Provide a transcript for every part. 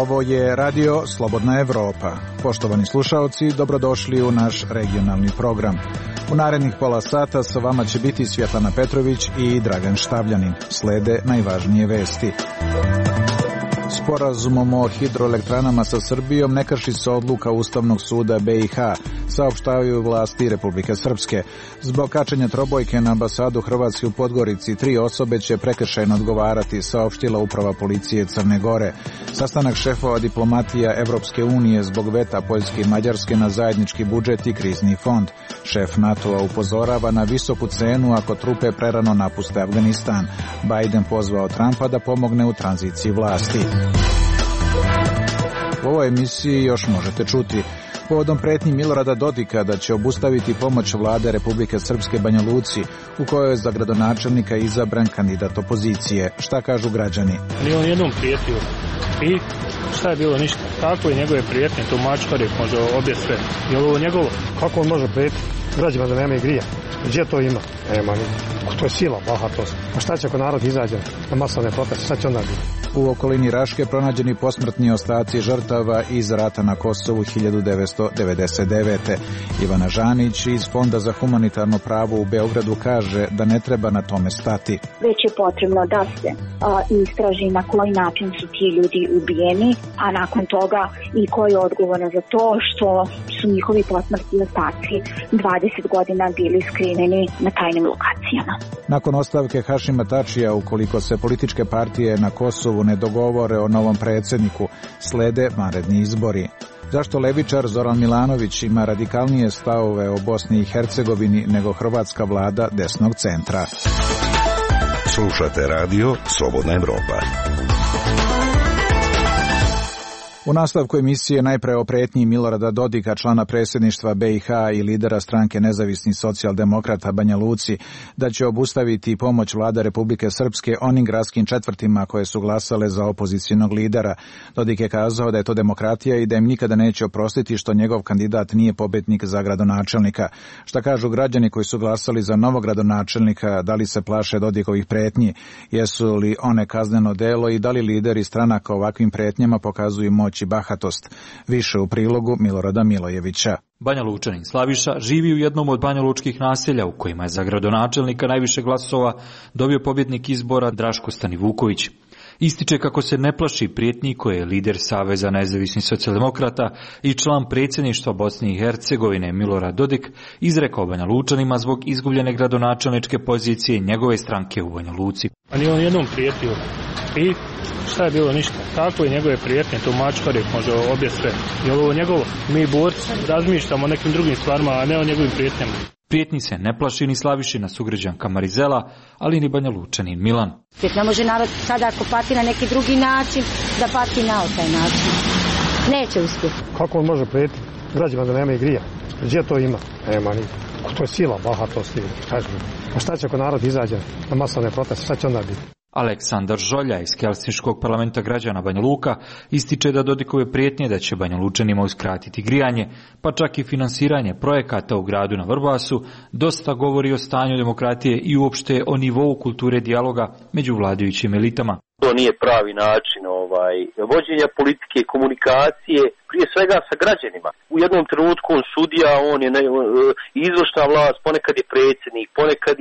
Ovo je Radio Slobodna Evropa. Poštovani slušaoci, dobrodošli u naš regionalni program. U narednih pola sata sa vama će biti Svjetlana Petrović i Dragan Štavljanin. Slede najvažnije vesti. Sporazumom o hidroelektranama sa Srbijom ne krši se odluka Ustavnog suda BiH, saopštavaju vlasti Republike Srpske. Zbog kačenja trobojke na ambasadu Hrvatske u Podgorici, 3 osobe će prekršajno odgovarati, saopštila uprava policije Crne Gore. Sastanak šefova diplomatija Evropske unije zbog veta Poljske i Mađarske na zajednički budžet i krizni fond. Šef NATO-a upozorava na visoku cenu ako trupe prerano napuste Afganistan. Biden pozvao Trumpa da pomogne u tranziciji vlasti. U ovoj emisiji još možete čuti: povodom pretnji Milorada Dodika da će obustaviti pomoć vlade Republike Srpske Banja Luci, u kojoj je za gradonačelnika izabran kandidat opozicije. Šta kažu građani? Nije on jednom prijetio. I šta je bilo? Ništa. Kako je njegove prijetnje? To mačkari može obje sve. Je li ovo njegovo? Kako on može prijetiti građanima da nema grija? Gdje to ima? Nema ni. To je sila, bahatost. A šta će ako narod izađe na masovne proteste? Šta će onda biti? U okolini Raške pronađeni posmrtni ostaci žrtava iz rata na Kosovu 1999. Ivana Žanić iz Fonda za humanitarno pravo u Beogradu kaže da ne treba na tome stati. Već je potrebno da se istraži na koji način su ti ljudi ubijeni, a nakon toga i ko je odgovoran za to što su njihovi posmrtni ostaci 20 godina bili skriveni na tajnim lokacijama. Nakon ostavke Hašima Tačija, ukoliko se političke partije na Kosovu ne dogovore o novom predsjedniku, slede vanredni izbori. Zašto levičar Zoran Milanović ima radikalnije stavove o Bosni i Hercegovini nego hrvatska vlada desnog centra? Slušate Radio Slobodna Evropa. U nastavku emisije najpre o pretnji Milorada Dodika, člana predsjedništva BiH i lidera stranke Nezavisni socijaldemokrata Banja Luci, da će obustaviti pomoć vlade Republike Srpske onim gradskim četvrtima koje su glasale za opozicionog lidera. Dodik je kazao da je to demokratija i da im nikada neće oprostiti što njegov kandidat nije pobednik za gradonačelnika. Šta kažu građani koji su glasali za novog gradonačelnika, da li se plaše Dodikovih pretnji, jesu li one kazneno delo i da li lideri stranaka ovakvim pretnjama pokazuju moć i bahatost? Više u prilogu Milorada Milojevića. Banja Lučanin Slaviša živi u jednom od banjalučkih naselja u kojima je za gradonačelnika najviše glasova dobio pobjednik izbora Draško Stanivuković. Ističe kako se ne plaši prijetnji koje je lider Saveza nezavisnih socijaldemokrata i član predsjedništva Bosne i Hercegovine Milorad Dodik izrekao Banja Lučanima zbog izgubljene gradonačelničke pozicije njegove stranke u Banja Luci. A nije on jednom prijetio. I šta je bilo? Ništa. Kako je njegove prijetnje? To mačkari može obje sve. Je li ovo njegovo? Mi borci razmišljamo o nekim drugim stvarima, a ne o njegovim prijetnjama. Prijetnji se ne plaši ni Slavišina sugrađanka Marizela, ali ni Banja Lučanin Milan. Ne može narod sada ako pati na neki drugi način, da pati na taj način. Neće uspjeti. Kako on može prijetiti građanima da nema grija? Gdje to ima? Nema ni. To je sila, bahatost. A šta će ako narod izađe na masovne proteste? Šta će onda biti? Aleksandar Žolja iz Helsinškog parlamenta građana Banja Luka ističe da Dodikove prijetnje da će Banja Lučanima uskratiti grijanje, pa čak i finansiranje projekata u gradu na Vrbasu, dosta govori o stanju demokratije i uopšte o nivou kulture dijaloga među vladajućim elitama. To nije pravi način vođenja politike, komunikacije, prije svega sa građanima. U jednom trenutku on sudija, on je izvršna vlast, ponekad je predsjednik, ponekad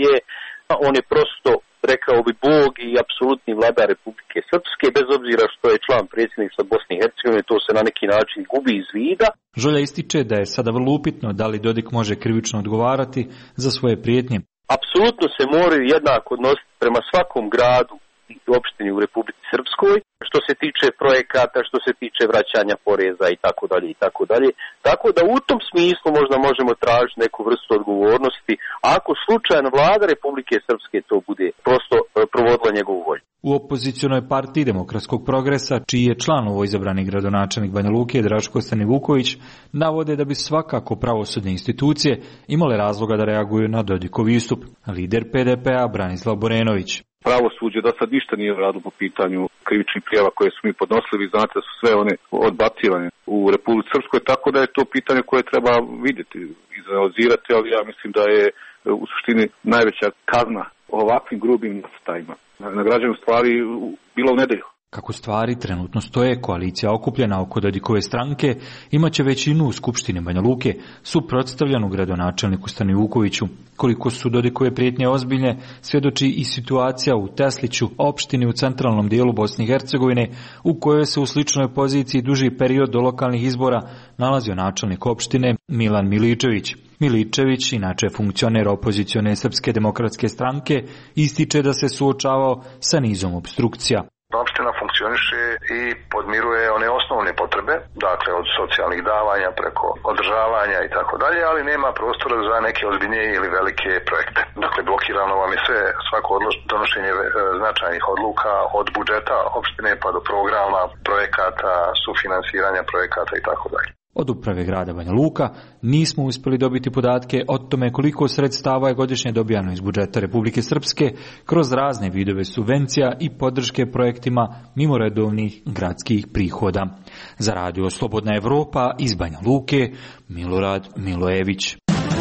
on je prosto, rekao bi, Bog i apsolutni vladar Republike Srpske, bez obzira što je član predsjedništva Bosne i Hercegovine, to se na neki način gubi iz vida. Žolja ističe da je sada vrlo upitno da li Dodik može krivično odgovarati za svoje prijetnje. Apsolutno se moraju jednako odnositi prema svakom gradu i opštini u Republici Srpskoj, što se tiče projekata, što se tiče vraćanja poreza i tako dalje i tako dalje. Tako da u tom smislu možda možemo tražiti neku vrstu odgovornosti, ako slučajno vlada Republike Srpske to bude prosto provodila njegovu volju. U opozicionoj partiji Demokratskog progresa, čiji je član izabrani gradonačelnik Banja Luke Draško Stanivuković, navode da bi svakako pravosudne institucije imale razloga da reaguju na Dodikov istup. Lider PDP-a Branislav Borenović. Pravosuđe do sad ništa nije radilo po pitanju krivičnih prijava koje su mi podnosili. Vi znate da su sve one odbacivane u Republici Srpskoj, tako da je to pitanje koje treba vidjeti, izanalizirati, ali ja mislim da je u suštini najveća kazna ovakvim grubim nastajima. Na građanju stvari bila u nedelju. Kako stvari trenutno stoje, koalicija okupljena oko Dodikove stranke imaće većinu u Skupštini Banja Luke, suprotstavljanu gradonačelniku Stanivukoviću. Koliko su Dodikove prijetnje ozbiljne, svjedoči i situacija u Tesliću, opštini u centralnom dijelu Bosne i Hercegovine, u kojoj se u sličnoj poziciji duži period do lokalnih izbora nalazio načelnik opštine Milan Miličević. Miličević, inače funkcioner opozicione Srpske demokratske stranke, ističe da se suočavao sa nizom opstrukcija. Opština funkcioniše i podmiruje one osnovne potrebe, dakle od socijalnih davanja preko održavanja i tako dalje, ali nema prostora za neke ozbiljnije ili velike projekte. Dakle, blokirano vam je svako donošenje značajnih odluka od budžeta opštine pa do programa, projekata, sufinansiranja projekata i tako dalje. Od uprave grada Banja Luka nismo uspjeli dobiti podatke o tome koliko sredstava je godišnje dobijano iz budžeta Republike Srpske kroz razne vidove subvencija i podrške projektima mimo redovnih gradskih prihoda. Za radio Slobodna Evropa iz Banja Luke, Milorad Milojević.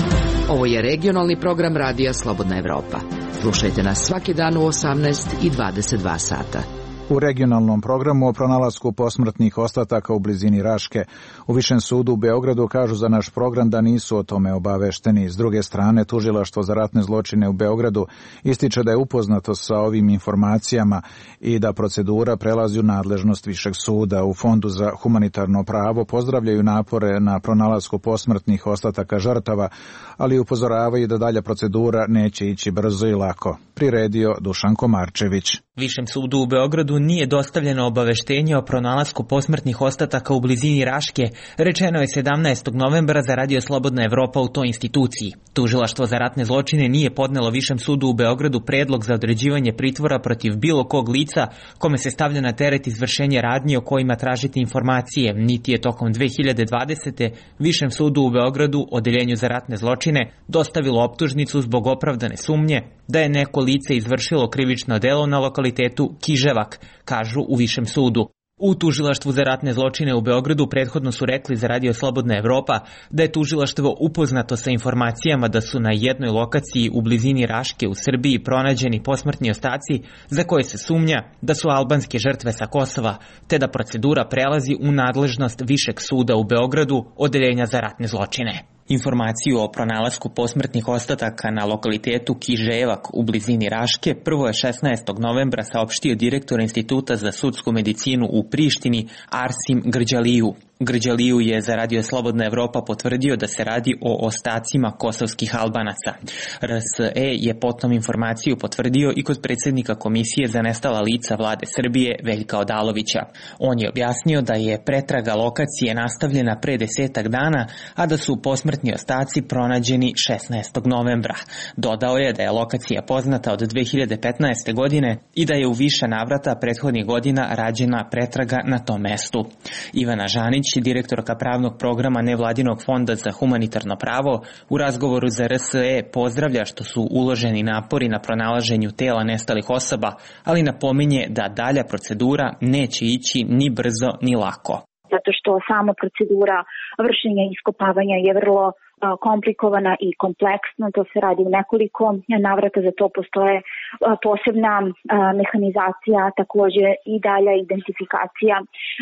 Ovo je regionalni program radija Slobodna Evropa. Slušajte nas svaki dan u 18 i 22 sata. U regionalnom programu o pronalasku posmrtnih ostataka u blizini Raške u Višem sudu u Beogradu kažu za naš program da nisu o tome obavešteni. S druge strane, Tužilaštvo za ratne zločine u Beogradu ističe da je upoznato sa ovim informacijama i da procedura prelazi u nadležnost Višeg suda. U Fondu za humanitarno pravo pozdravljaju napore na pronalasku posmrtnih ostataka žrtava, ali upozoravaju da dalja procedura neće ići brzo i lako. Priredio Dušan Komarčević. Višem sudu u Beogradu nije dostavljeno obaveštenje o pronalasku posmrtnih ostataka u blizini Raške, rečeno je 17. novembra za radio Slobodna Evropa u toj instituciji. Tužilaštvo za ratne zločine nije podnelo Višem sudu u Beogradu predlog za određivanje pritvora protiv bilo kog lica kome se stavlja na teret izvršenje radnji o kojima tražite informacije, niti je tokom 2020. Višem sudu u Beogradu, Odeljenju za ratne zločine, dostavilo optužnicu zbog opravdane sumnje da je neko lice izvršilo krivično delo na lokalitetu Kiževak, kažu u Višem sudu. U Tužilaštvu za ratne zločine u Beogradu prethodno su rekli za radio Slobodna Evropa da je tužilaštvo upoznato sa informacijama da su na jednoj lokaciji u blizini Raške u Srbiji pronađeni posmrtni ostaci za koje se sumnja da su albanske žrtve sa Kosova, te da procedura prelazi u nadležnost Višeg suda u Beogradu, Odeljenja za ratne zločine. Informaciju o pronalasku posmrtnih ostataka na lokalitetu Kiževak u blizini Raške prvo je 16. novembra saopštio direktor Instituta za sudsku medicinu u Prištini Arsim Grđaliju. Grđaliju je za radio Slobodna Evropa potvrdio da se radi o ostacima kosovskih Albanaca. RSE je potom informaciju potvrdio i kod predsjednika Komisije za nestala lica vlade Srbije Veljka Odalovića. On je objasnio da je pretraga lokacije nastavljena pre 10 dana, a da su posmrtni ostaci pronađeni 16. novembra. Dodao je da je lokacija poznata od 2015. godine i da je u više navrata prethodnih godina rađena pretraga na tom mestu. Ivana Žanić, direktorka pravnog programa Nevladinog fonda za humanitarno pravo, u razgovoru za RSE pozdravlja što su uloženi napori na pronalaženju tela nestalih osoba, ali napominje da dalja procedura neće ići ni brzo ni lako. Zato što sama procedura vršenja iskopavanja je vrlo komplikovana i kompleksna, to se radi u nekoliko navrata, za to postoje posebna mehanizacija, također i dalja identifikacija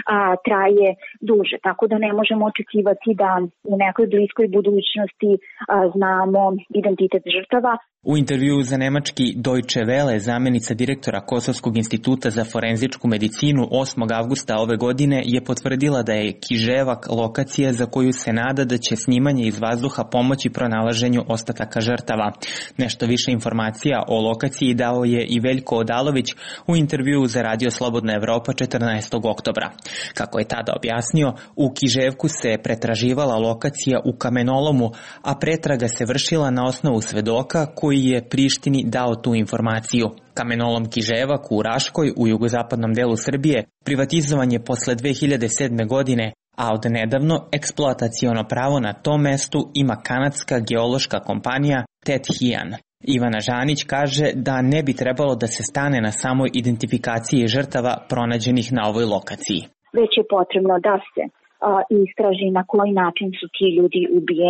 traje duže, tako da ne možemo očekivati da u nekoj bliskoj budućnosti znamo identitet žrtava. U intervjuu za nemački Deutsche Welle zamjenica direktora Kosovskog instituta za forenzičku medicinu 8. avgusta ove godine je potvrdila da je Kiževak lokacija za koju se nada da će snimanje iz vazduha pomoći pronalaženju ostataka žrtava. Nešto više informacija o lokaciji dao je i Veljko Odalović u intervjuu za radio Slobodna Evropa 14. oktobra. Kako je tada objasnio, u Kiževku se pretraživala lokacija u kamenolomu, a pretraga se vršila na osnovu svedoka koji je Prištini dao tu informaciju. Kamenolom Kiževak u Raškoj u jugozapadnom delu Srbije privatizovan je posle 2007. godine, a od nedavno eksploataciono pravo na tom mestu ima kanadska geološka kompanija Tet Hian. Ivana Žanić kaže da ne bi trebalo da se stane na samoj identifikaciji žrtava pronađenih na ovoj lokaciji. Već je potrebno da se istraži na koji način su ti ljudi ubijeni,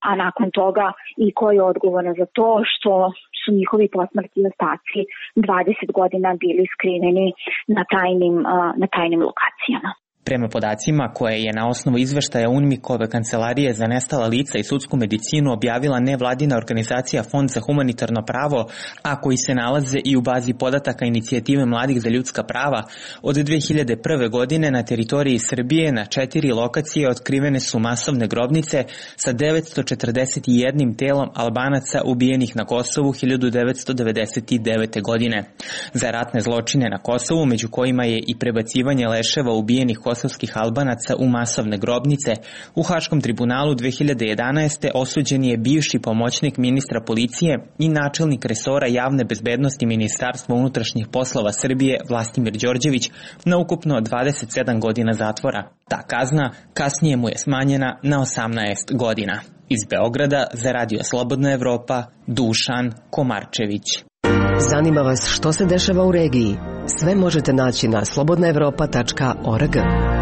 a nakon toga i ko je odgovoran za to što su njihovi posmrtni ostaci 20 godina bili skriveni na tajnim lokacijama. Prema podacima koje je na osnovu izveštaja UNMIK-ove kancelarije za nestala lica i sudsku medicinu objavila nevladina organizacija Fond za humanitarno pravo, a koji se nalaze i u bazi podataka Inicijative mladih za ljudska prava, od 2001. godine na teritoriji Srbije na 4 lokacije otkrivene su masovne grobnice sa 941 telom Albanaca ubijenih na Kosovu 1999. godine. Za ratne zločine na Kosovu, među kojima je i prebacivanje leševa ubijenih kosovskih Albanaca u masovne grobnice, u Haškom tribunalu 2011. osuđen je bivši pomoćnik ministra policije i načelnik resora javne bezbednosti Ministarstva unutrašnjih poslova Srbije Vlastimir Đorđević na ukupno 27 godina zatvora. Ta kazna kasnije mu je smanjena na 18 godina. Iz Beograda za Radio Slobodna Evropa, Dušan Komarčević. Zanima vas što se dešava u regiji? Sve možete naći na slobodnaevropa.org.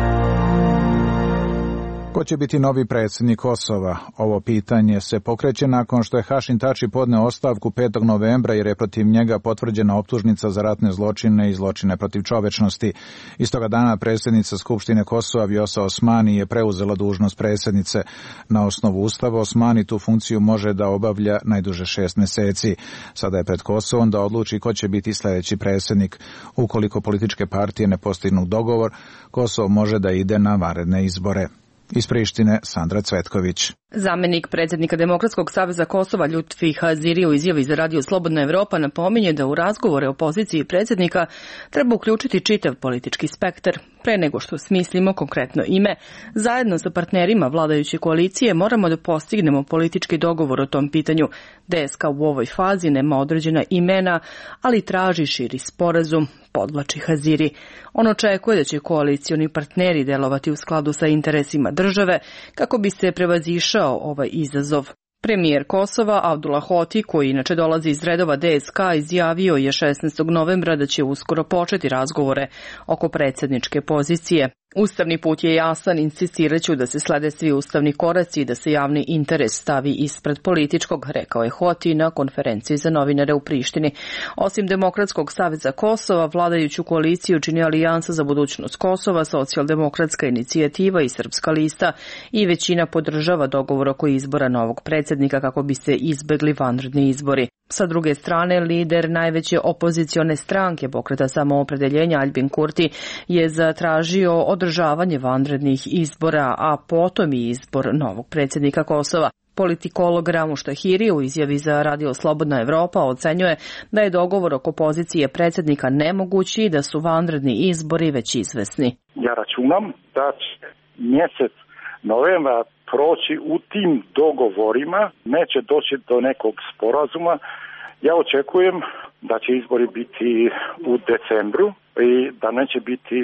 Ko će biti novi predsjednik Kosova? Ovo pitanje se pokreće nakon što je Hašim Tači podneo ostavku 5. novembra jer je protiv njega potvrđena optužnica za ratne zločine i zločine protiv čovečnosti. Istoga dana predsjednica Skupštine Kosova Vjosa Osmani je preuzela dužnost predsjednice. Na osnovu Ustava Osmani tu funkciju može da obavlja najduže 6 mjeseci. Sada je pred Kosovom da odluči ko će biti sljedeći predsjednik. Ukoliko političke partije ne postignu dogovor, Kosovo može da ide na vanredne izbore. Iz Prištine, Sandra Cvetković. Zamenik predsjednika Demokratskog saveza Kosova Ljutfi Haziri u izjavi za Radio Slobodna Evropa napominje da u razgovore o poziciji predsjednika treba uključiti čitav politički spektar. Pre nego što smislimo konkretno ime, zajedno sa partnerima vladajuće koalicije moramo da postignemo politički dogovor o tom pitanju. DSK u ovoj fazi nema određena imena, ali traži širi sporazum, podvlači Haziri. On očekuje da će koalicioni partneri delovati u skladu sa interesima države kako bi se prevazišao ovaj izazov. Premijer Kosova Abdullah Hoti, koji inače dolazi iz redova DSK, izjavio je 16. novembra da će uskoro početi razgovore oko predsjedničke pozicije. Ustavni put je jasan, insistiraću da se slede svi ustavni koraci i da se javni interes stavi ispred političkog, rekao je Hoti na konferenciji za novinare u Prištini. Osim Demokratskog saveza Kosova, vladajuću koaliciju čini Alijansa za budućnost Kosova, Socijaldemokratska inicijativa i Srpska lista i većina podržava dogovor oko izbora novog predsjednika kako bi se izbegli vanredni izbori. Sa druge strane, lider najveće opozicione stranke Pokreta samoopredeljenja Aljbin Kurti je zatražio održavanje vanrednih izbora, a potom i izbor novog predsjednika Kosova. Politikolog Ramuš Tahiri u izjavi za Radio Slobodna Evropa ocenjuje da je dogovor oko pozicije predsjednika nemogući i da su vanredni izbori već izvesni. Ja računam da će mjesec novembra proći u tim dogovorima, neće doći do nekog sporazuma. Ja očekujem da će izbori biti u decembru i da neće biti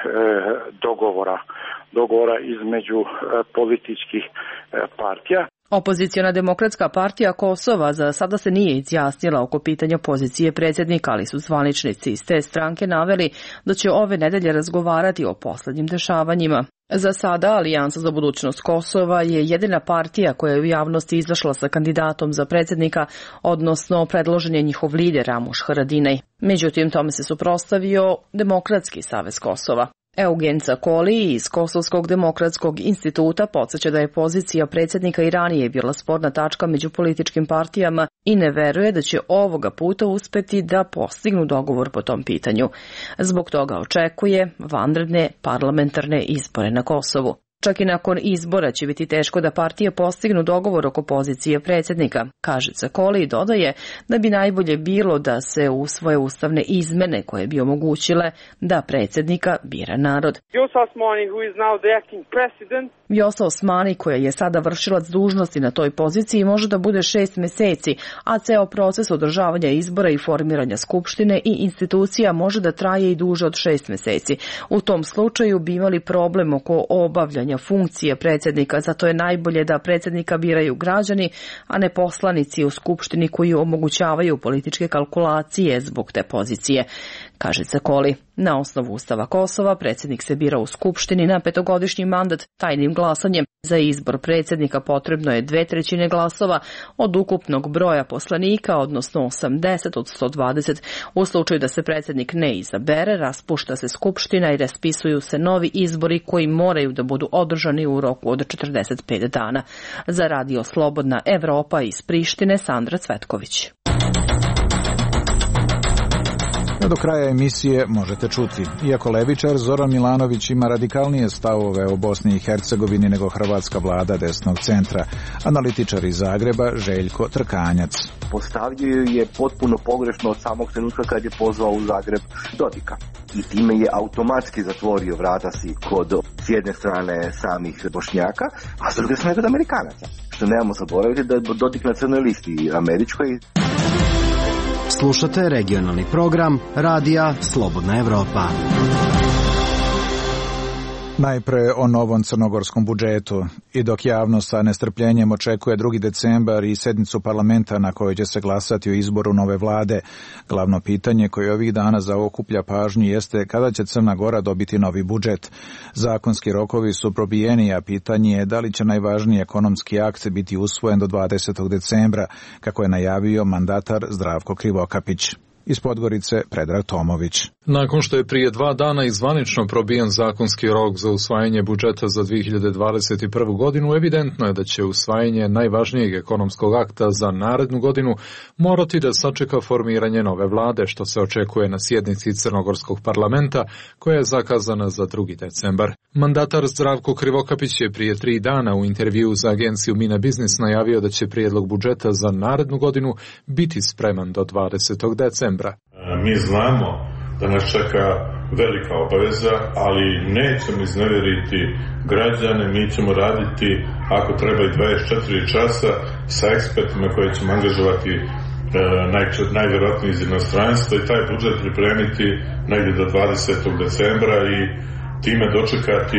dogovora između političkih partija. Opoziciona Demokratska partija Kosova za sada se nije izjasnila oko pitanja pozicije predsjednika, ali su zvaničnici iz te stranke naveli da će ove nedelje razgovarati o posljednjim dešavanjima. Za sada Alijansa za budućnost Kosova je jedina partija koja je u javnosti izašla sa kandidatom za predsjednika, odnosno predložen je njihov lider Ramuš Haradinaj. Međutim, tome se suprotstavio Demokratski savez Kosova. Eugen Cakoli iz Kosovskog demokratskog instituta podsjeća da je pozicija predsjednika i ranije bila sporna tačka među političkim partijama i ne veruje da će ovoga puta uspeti da postignu dogovor po tom pitanju. Zbog toga očekuje vanredne parlamentarne izbore na Kosovu. Čak i nakon izbora će biti teško da partije postignu dogovor oko pozicije predsjednika, kaže Cakoli i dodaje da bi najbolje bilo da se usvoje ustavne izmene koje bi omogućile da predsjednika bira narod. Vjosa Osmani, koja je sada vršilac dužnosti na toj poziciji, može da bude 6 mjeseci, a ceo proces održavanja izbora i formiranja skupštine i institucija može da traje i duže od 6 mjeseci. U tom slučaju bi imali problem oko obavljanja funkcije predsjednika, zato je najbolje da predsjednika biraju građani, a ne poslanici u skupštini koji omogućavaju političke kalkulacije zbog te pozicije, kaže Cakoli. Na osnovu Ustava Kosova predsjednik se bira u Skupštini na 5-godišnji mandat tajnim glasanjem. Za izbor predsjednika potrebno je 2/3 glasova od ukupnog broja poslanika, odnosno 80 od 120. U slučaju da se predsjednik ne izabere, raspušta se Skupština i raspisuju se novi izbori koji moraju da budu održani u roku od 45 dana. Za Radio Slobodna Evropa iz Prištine, Sandra Cvetković. Do kraja emisije možete čuti. Iako levičar, Zoran Milanović ima radikalnije stavove o Bosni i Hercegovini nego hrvatska vlada desnog centra. Analitičar iz Zagreba, Željko Trkanjac. Postavio je potpuno pogrešno od samog trenutka kad je pozvao u Zagreb Dodika. I time je automatski zatvorio vrata si kod s jedne strane samih Bošnjaka, a s druge strane kod Amerikanaca. Što nemamo zaboraviti da je Dodik na crnoj listi američkoj. Slušate regionalni program Radija Slobodna Evropa. Najpre o novom crnogorskom budžetu. I dok javnost sa nestrpljenjem očekuje 2. decembar i sednicu parlamenta na kojoj će se glasati o izboru nove vlade, glavno pitanje koje ovih dana zaokuplja pažnju jeste kada će Crna Gora dobiti novi budžet. Zakonski rokovi su probijeni, a pitanje je da li će najvažniji ekonomski akt biti usvojen do 20. decembra, kako je najavio mandatar Zdravko Krivokapić. Iz Podgorice Predrag Tomović. Nakon što je prije 2 dana izvanično probijen zakonski rok za usvajanje budžeta za 2021. godinu, evidentno je da će usvajanje najvažnijeg ekonomskog akta za narednu godinu morati da sačeka formiranje nove vlade, što se očekuje na sjednici Crnogorskog parlamenta, koja je zakazana za 2. decembar. Mandatar Zdravko Krivokapić je prije 3 dana u intervju za agenciju Mina Biznis najavio da će prijedlog budžeta za narednu godinu biti spreman do 20. decembra. Mi znamo da nas čeka velika obaveza, ali nećemo iznevjeriti građane, mi ćemo raditi ako treba i 24 časa sa ekspertima koje ćemo angažovati najvjerojatnije iz inostranstva i taj budžet pripremiti negdje do 20. decembra i time dočekati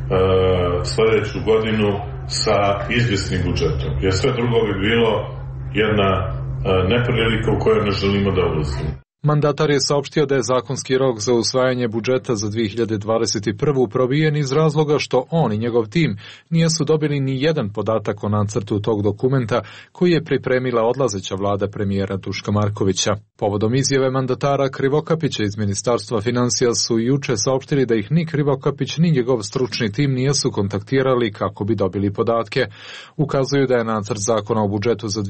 sljedeću godinu sa izvjesnim budžetom. Jer sve drugo bi bilo jedna neprilika u kojoj ne želimo da ulazimo. Mandatar je saopštio da je zakonski rok za usvajanje budžeta za 2021. probijen iz razloga što on i njegov tim nisu dobili ni jedan podatak o nacrtu tog dokumenta koji je pripremila odlazeća vlada premijera Duška Markovića. Povodom izjave mandatara Krivokapića iz Ministarstva financija su juče saopštili da ih ni Krivokapić ni njegov stručni tim nisu kontaktirali kako bi dobili podatke. Ukazuju da je nacrt zakona o budžetu za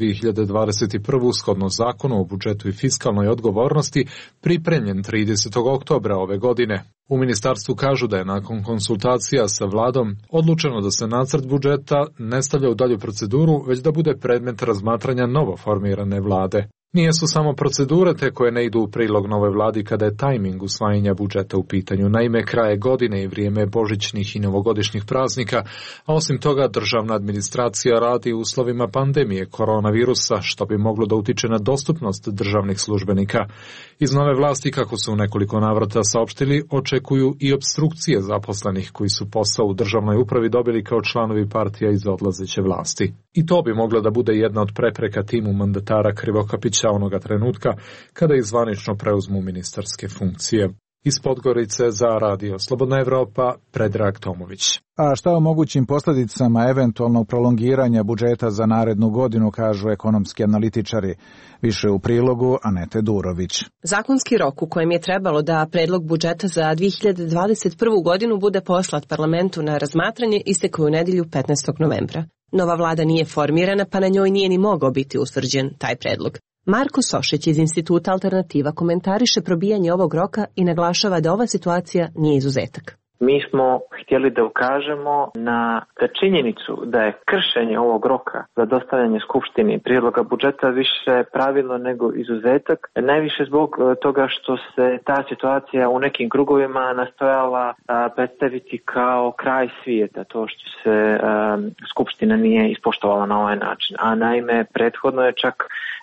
2021. shodno zakonu o budžetu i fiskalnoj odgovornosti pripremljen 30. oktobra ove godine. U ministarstvu kažu da je nakon konsultacija sa vladom odlučeno da se nacrt budžeta ne stavlja u dalju proceduru, već da bude predmet razmatranja novo formirane vlade. Nijesu samo procedure te koje ne idu u prilog nove vladi kada je tajming usvajanja budžeta u pitanju. Naime, kraje godine i vrijeme božićnih i novogodišnjih praznika, a osim toga državna administracija radi u uslovima pandemije koronavirusa, što bi moglo da utiče na dostupnost državnih službenika. Iz nove vlasti, kako su u nekoliko navrata saopštili, očekuju i opstrukcije zaposlenih koji su posao u državnoj upravi dobili kao članovi partija iz odlazeće vlasti. I to bi moglo da bude jedna od prepreka timu mandatara Krivokapića onoga trenutka kada izvanično preuzmu ministarske funkcije. Iz Podgorice za Radio Slobodna Evropa, Predrag Tomović. A šta o mogućim posljedicama eventualnog prolongiranja budžeta za narednu godinu, kažu ekonomski analitičari. Više u prilogu Anete Durović. Zakonski rok u kojem je trebalo da predlog budžeta za 2021. godinu bude poslat parlamentu na razmatranje istekao u nedjelju 15. novembra. Nova vlada nije formirana, pa na njoj nije ni mogao biti utvrđen taj predlog. Marko Sošić iz Instituta Alternativa komentariše probijanje ovog roka i naglašava da ova situacija nije izuzetak. Mi smo htjeli da ukažemo na činjenicu da je kršenje ovog roka za dostavljanje Skupštini prijedloga budžeta više pravilo nego izuzetak. Najviše zbog toga što se ta situacija u nekim krugovima nastojala predstaviti kao kraj svijeta, to što se Skupština nije ispoštovala na ovaj način. A naime, prethodno je čak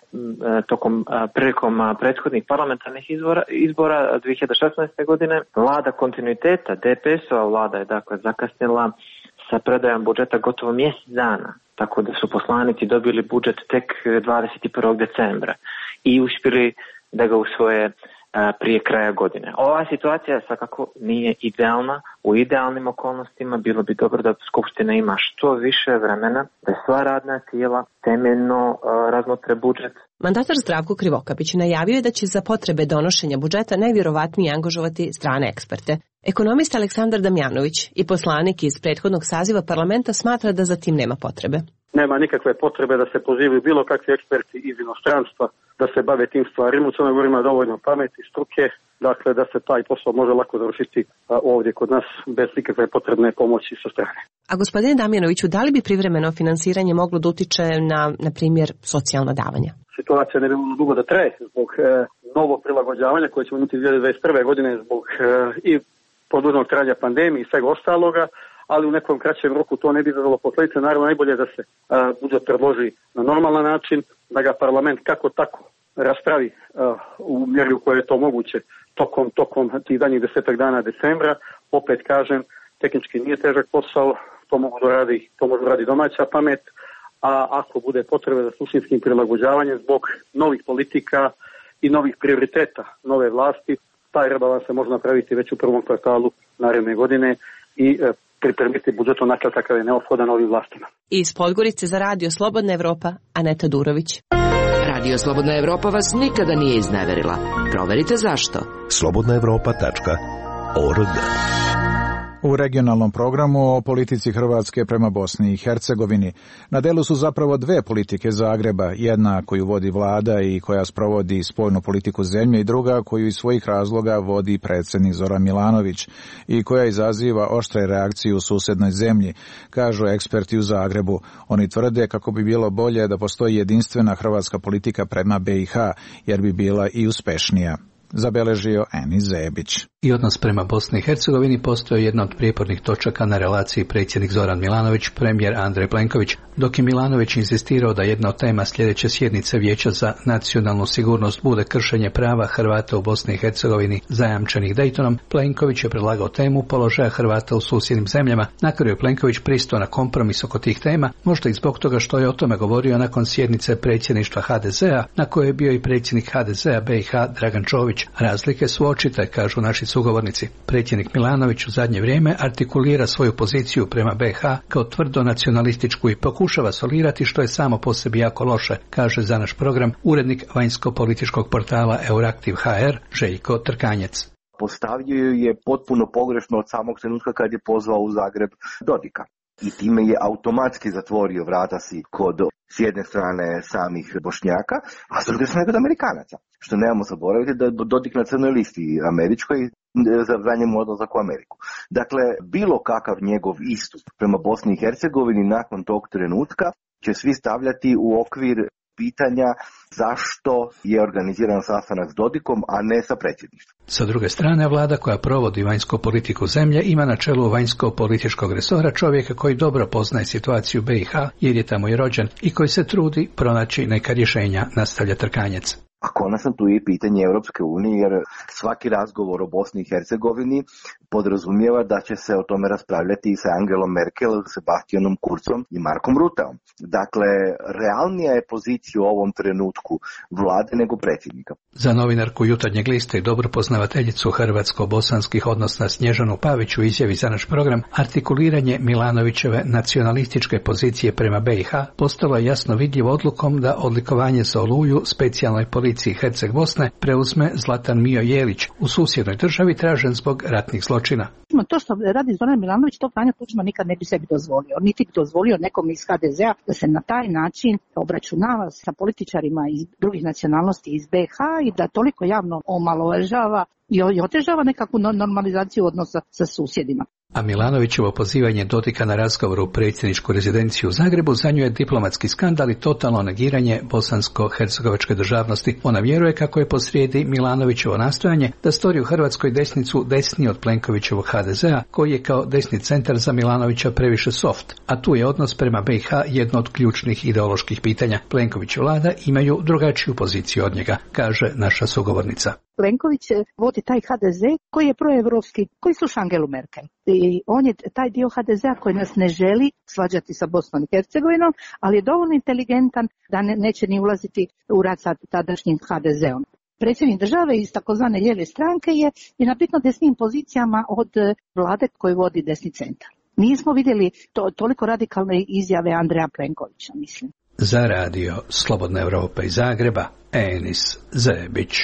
prilikom prethodnih parlamentarnih izbora 2016. godine vlada kontinuiteta, DPS-ova vlada je dakle zakasnila sa predajom budžeta gotovo mjesec dana, tako da su poslanici dobili budžet tek 21. decembra i uspjeli da ga usvoje prije kraja godine. Ova situacija svakako nije idealna. U idealnim okolnostima bilo bi dobro da Skupština ima što više vremena, da sva radna tijela temeljno razmotre budžet. Mandatar Zdravko Krivokapić najavio je da će za potrebe donošenja budžeta najvjerovatnije angažovati strane eksperte. Ekonomist Aleksandar Damjanović i poslanik iz prethodnog saziva parlamenta smatra da za tim nema potrebe. Nema nikakve potrebe da se pozivaju bilo kakvi eksperti iz inostranstva da se bave tim stvarima. U Crnoj Gori ima dovoljno pameti, struke, dakle da se taj posao može lako završiti ovdje kod nas bez nikakve potrebne pomoći sa strane. A gospodine Damjanoviću, da li bi privremeno finansiranje moglo da utiče na primjer, socijalna davanja? Situacija ne bi bilo dugo da traje zbog novog prilagođavanja koje ćemo imati 2021. godine zbog i produženog trajanja pandemije i svega ostaloga, ali u nekom kraćem roku to ne bi izazvalo posljedice. Naravno, najbolje da se budžet predloži na normalan način, da ga parlament kako tako raspravi u mjeri u kojoj je to moguće tokom tih danjih 10 dana decembra. Opet kažem, tehnički nije težak posao, to može radi domaća pamet, a ako bude potrebe za suštinskim prilagođavanjem zbog novih politika i novih prioriteta nove vlasti, taj rebalans se može napraviti već u prvom kvartalu naredne godine i pripremiti budžet onakav kakav je neophodan ovim vlastima. Iz Podgorice za Radio Slobodna Evropa, Aneta Durović. Radio Slobodna Evropa vas nikada nije izneverila. Proverite zašto. slobodnaevropa.org. U regionalnom programu o politici Hrvatske prema Bosni i Hercegovini na delu su zapravo dve politike Zagreba, jedna koju vodi vlada i koja sprovodi spoljnu politiku zemlje i druga koju iz svojih razloga vodi predsjednik Zoran Milanović i koja izaziva oštre reakcije u susednoj zemlji, kažu eksperti u Zagrebu. Oni tvrde kako bi bilo bolje da postoji jedinstvena hrvatska politika prema BiH, jer bi bila i uspešnija. Zabeležio Enis Zebić. I odnos prema Bosni i Hercegovini postoji jedna od prijepornih točaka na relaciji predsjednik Zoran Milanović, premijer Andrej Plenković, dok je Milanović insistirao da jedna od tema sljedeće sjednice Vijeća za nacionalnu sigurnost bude kršenje prava Hrvata u Bosni i Hercegovini zajamčenih Daytonom. Plenković je predlagao temu položaja Hrvata u susjednim zemljama. Na kraju je Plenković pristao na kompromis oko tih tema, možda i zbog toga što je o tome govorio nakon sjednice predsjedništva HDZ-a, na kojoj je bio i predsjednik HDZ-a BiH Dragan Čović. Razlike su očite, kažu naši sugovornici. Predsjednik Milanović u zadnje vrijeme artikulira svoju poziciju prema BiH kao tvrdo nacionalističku i pokušava solirati, što je samo po sebi jako loše, kaže za naš program urednik vanjsko-političkog portala Euraktiv HR Željko Trkanjec. Postavio je potpuno pogrešno od samog trenutka kad je pozvao u Zagreb Dodika. I time je automatski zatvorio vrata si kod s jedne strane samih Bošnjaka, a s druge strane kod Amerikanaca. Što nemamo zaboraviti da je Dodik na crnoj listi američkoj za zabranjen odlazak u Ameriku. Dakle, bilo kakav njegov istup prema Bosni i Hercegovini nakon tog trenutka će svi stavljati u okvir pitanja zašto je organiziran sastanak s Dodikom, a ne sa predsjedništvom. Sa druge strane, vlada koja provodi vanjsku politiku zemlje ima na čelu vanjsko-političkog resora čovjeka koji dobro poznaje situaciju BiH jer je tamo i rođen i koji se trudi pronaći neka rješenja, nastavlja Trkanjec. A konačno tu je i pitanje Europske unije, jer svaki razgovor o Bosni i Hercegovini podrazumijeva da će se o tome raspravljati i sa Angelom Merkel, Sebastianom Kurzom i Markom Rutteom. Dakle, realnija je pozicija u ovom trenutku vlade nego predsjednika. Za novinarku Jutarnjeg lista i dobro poznavateljicu hrvatsko-bosanskih odnosa Snježanu Pavić u izjavi za naš program, artikuliranje Milanovićeve nacionalističke pozicije prema BiH postalo je jasno vidljivo odlukom da odlikovanje za Oluju specijalnoj policiji Herceg Bosne preuzme Zlatan Mijo Jelić, u susjednoj državi tražen zbog ratnih zločina. To što radi Zoran Milanović, to Franjo Tuđman nikad ne bi sebi dozvolio. Niti bi dozvolio nekom iz HDZ-a da se na taj način obračunava sa političarima iz drugih nacionalnosti iz BiH i da toliko javno omalovažava i otežava nekakvu normalizaciju odnosa sa susjedima. A Milanovićevo pozivanje Dodika na razgovor u predsjedničku rezidenciju u Zagrebu za nju je diplomatski skandal i totalno negiranje bosansko-hercegovačke državnosti. Ona vjeruje kako je posrijedi Milanovićevo nastojanje da stvori u Hrvatskoj desnicu desniji od Plenkovićevog HDZ-a, koji je kao desni centar za Milanovića previše soft, a tu je odnos prema BiH jedno od ključnih ideoloških pitanja. Plenković i vlada imaju drugačiju poziciju od njega, kaže naša sugovornica. Plenković vodi taj HDZ koji je proevropski, koji sluša Angelu Merkel. I on je taj dio HDZ-a koji nas ne želi svađati sa Bosnom i Hercegovinom, ali je dovoljno inteligentan da neće ni ulaziti u rat sa tadašnjim HDZ-om. predsjednik države iz takozvane lijeve stranke je na bitno desnim pozicijama od vlade koju vodi desni centar. Nismo vidjeli toliko radikalne izjave Andreja Plenkovića, mislim. Za radio Slobodna Evropa iz Zagreba, Enis Zebić.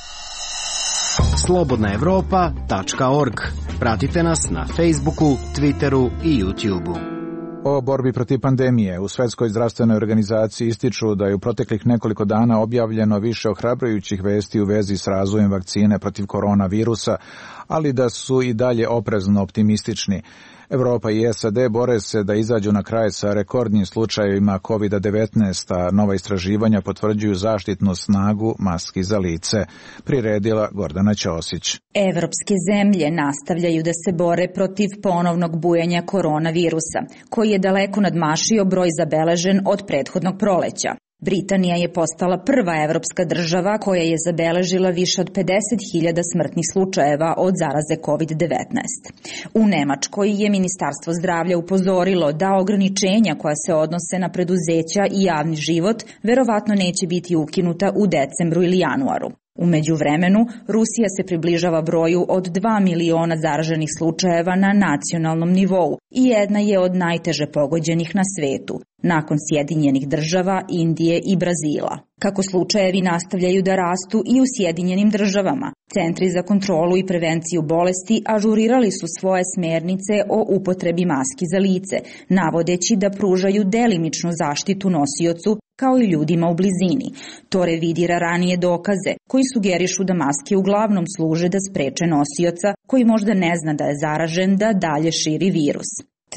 slobodnaevropa.org. Pratite nas na Facebooku, Twitteru i YouTubeu. O borbi protiv pandemije u Svjetskoj zdravstvenoj organizaciji ističu da je u proteklih nekoliko dana objavljeno više ohrabrujućih vesti u vezi s razvojem vakcine protiv koronavirusa, ali da su i dalje oprezno optimistični. Evropa i SAD bore se da izađu na kraj sa rekordnim slučajevima COVID-19, a nova istraživanja potvrđuju zaštitnu snagu maski za lice. Priredila Gordana Ćosić. Evropske zemlje nastavljaju da se bore protiv ponovnog bujanja koronavirusa, koji je daleko nadmašio broj zabeležen od prethodnog proleća. Britanija je postala prva evropska država koja je zabeležila više od 50.000 smrtnih slučajeva od zaraze COVID-19. U Nemačkoj je Ministarstvo zdravlja upozorilo da ograničenja koja se odnose na preduzeća i javni život verovatno neće biti ukinuta u decembru ili januaru. U međuvremenu, Rusija se približava broju od 2 miliona zaraženih slučajeva na nacionalnom nivou i jedna je od najteže pogođenih na svetu, nakon Sjedinjenih država, Indije i Brazila. Kako slučajevi nastavljaju da rastu i u Sjedinjenim državama, Centri za kontrolu i prevenciju bolesti ažurirali su svoje smernice o upotrebi maski za lice, navodeći da pružaju delimičnu zaštitu nosiocu kao i ljudima u blizini. To revidira ranije dokaze koji sugerišu da maske uglavnom služe da spreče nosioca koji možda ne zna da je zaražen da dalje širi virus.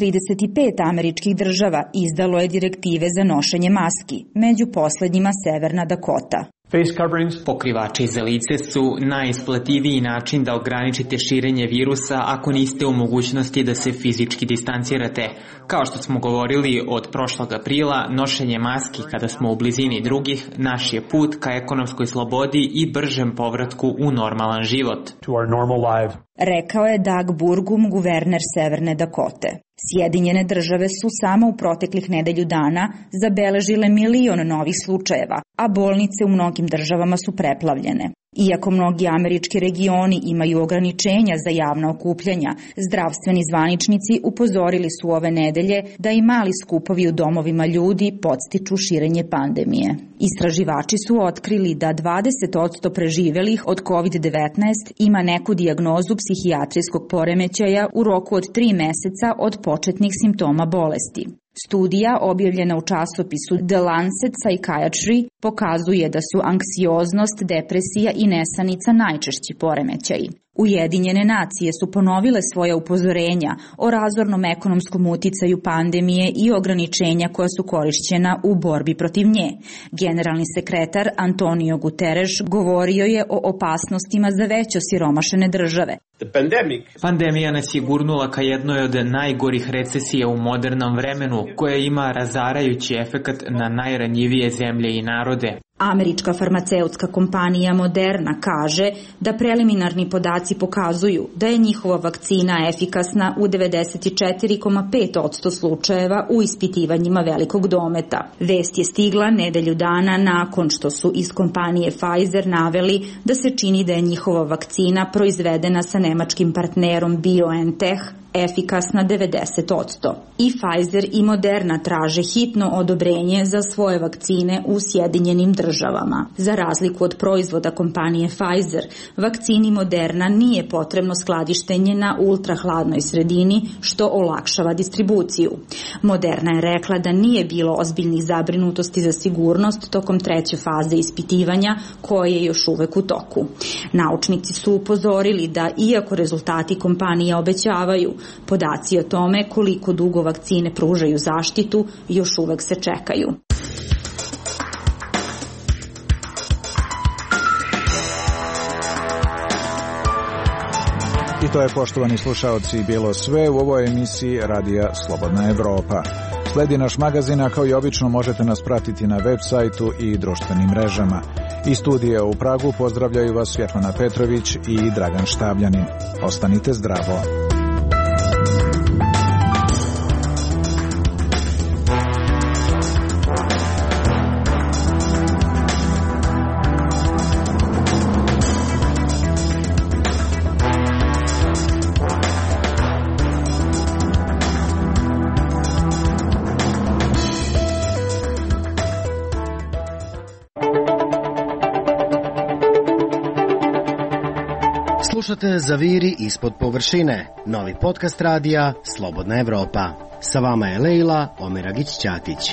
35 američkih država izdalo je direktive za nošenje maski, među poslednjima Severna Dakota. Pokrivači za lice su najisplativiji način da ograničite širenje virusa ako niste u mogućnosti da se fizički distancirate. Kao što smo govorili od prošlog aprila, nošenje maski kada smo u blizini drugih naš je put ka ekonomskoj slobodi i bržem povratku u normalan život. Rekao je Doug Burgum, guverner Severne Dakote. Sjedinjene države su samo u proteklih nedelju dana zabeležile 1 milion novih slučajeva, a bolnice u mnogim državama su preplavljene. Iako mnogi američki regioni imaju ograničenja za javna okupljanja, zdravstveni zvaničnici upozorili su ove nedelje da i mali skupovi u domovima ljudi podstiču širenje pandemije. Istraživači su otkrili da 20% preživelih od COVID-19 ima neku dijagnozu psihijatrijskog poremećaja u roku od 3 meseca od početnih simptoma bolesti. Studija objavljena u časopisu The Lancet Psychiatry pokazuje da su anksioznost, depresija i nesanica najčešći poremećaji. Ujedinjene nacije su ponovile svoja upozorenja o razornom ekonomskom uticaju pandemije i ograničenja koja su korišćena u borbi protiv nje. Generalni sekretar Antonio Guterres govorio je o opasnostima za već osiromašene države. Pandemija nas je gurnula ka jednoj od najgorih recesija u modernom vremenu, koja ima razarajući efekat na najranjivije zemlje i narode. Američka farmaceutska kompanija Moderna kaže da preliminarni podaci pokazuju da je njihova vakcina efikasna u 94,5% slučajeva u ispitivanjima velikog dometa. Vest je stigla nedelju dana nakon što su iz kompanije Pfizer naveli da se čini da je njihova vakcina proizvedena sa nemačkim partnerom BioNTech efikasna 90%. I Pfizer i Moderna traže hitno odobrenje za svoje vakcine u Sjedinjenim državama. Za razliku od proizvoda kompanije Pfizer, vakcini Moderna nije potrebno skladištenje na ultrahladnoj sredini, što olakšava distribuciju. Moderna je rekla da nije bilo ozbiljnih zabrinutosti za sigurnost tokom 3. faze ispitivanja, koje je još uvek u toku. Naučnici su upozorili da, iako rezultati kompanije obećavaju, podaci o tome koliko dugo vakcine pružaju zaštitu još uvek se čekaju. I to je, poštovani slušaoci, bilo sve u ovoj emisiji Radija Slobodna Evropa. Sledi naš magazin, a kao i obično možete nas pratiti na web sajtu i društvenim mrežama. Iz studija u Pragu pozdravljaju vas Svjetlana Petrović i Dragan Štabljanin. Ostanite zdravo. Slušate Zaviri ispod površine, novi podcast radija Slobodna Evropa. Sa vama je Lejla Omeragić-Ćatić.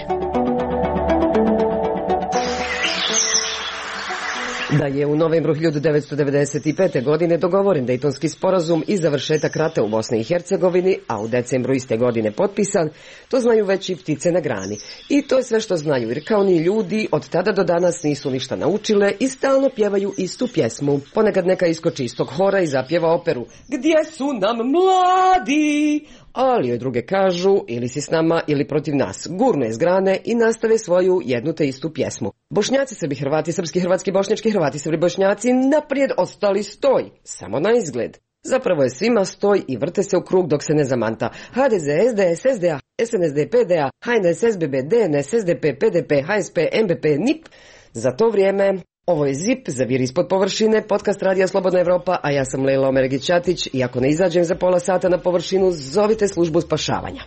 Da je u novembru 1995. godine dogovoren Dejtonski sporazum i završetak rata u Bosni i Hercegovini, a u decembru iste godine potpisan, to znaju već i ptice na grani. I to je sve što znaju, jer kao ni ljudi od tada do danas nisu ništa naučile i stalno pjevaju istu pjesmu. Ponekad neka iskoči iz tog hora i zapjeva operu "Gdje su nam mladi?", ali joj druge kažu ili si s nama ili protiv nas. Gurne iz grane i nastave svoju jednu te istu pjesmu. Bošnjaci, Srbi, Hrvati, srpski, hrvatski, bošnjački, Hrvati, Srbi, Bošnjaci naprijed, ostali stoj. Samo na izgled. Zapravo je svima stoj i vrte se u krug dok se ne zamanta. HDZ, SDS, SDA, SNSD, PDA, HNS, SBB, DNS, SDP, PDP, HSP, MBP, NIP. Za to vrijeme... Ovo je ZIP, Zaviri ispod površine, podcast Radija Slobodna Evropa, a ja sam Lejla Omeragić-Ćatić i ako ne izađem za pola sata na površinu, zovite službu spašavanja.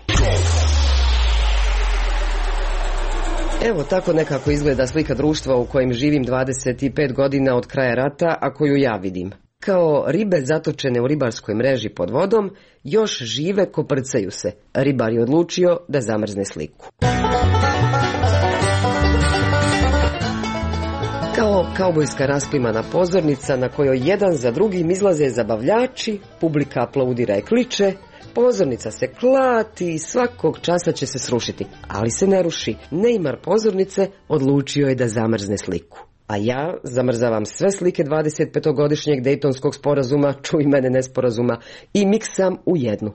Evo tako nekako izgleda slika društva u kojem živim 25 godina od kraja rata, a koju ja vidim. Kao ribe zatočene u ribarskoj mreži pod vodom, još žive koprcaju se. Ribar je odlučio da zamrzne sliku. Kao kaubojska rasplimana pozornica na kojoj jedan za drugim izlaze zabavljači, publika aplaudira i kliče, pozornica se klati i svakog časa će se srušiti, ali se ne ruši. Neymar pozornice odlučio je da zamrzne sliku. A ja zamrzavam sve slike 25-godišnjeg Dejtonskog sporazuma, čuj mene nesporazuma, i miksam u jednu.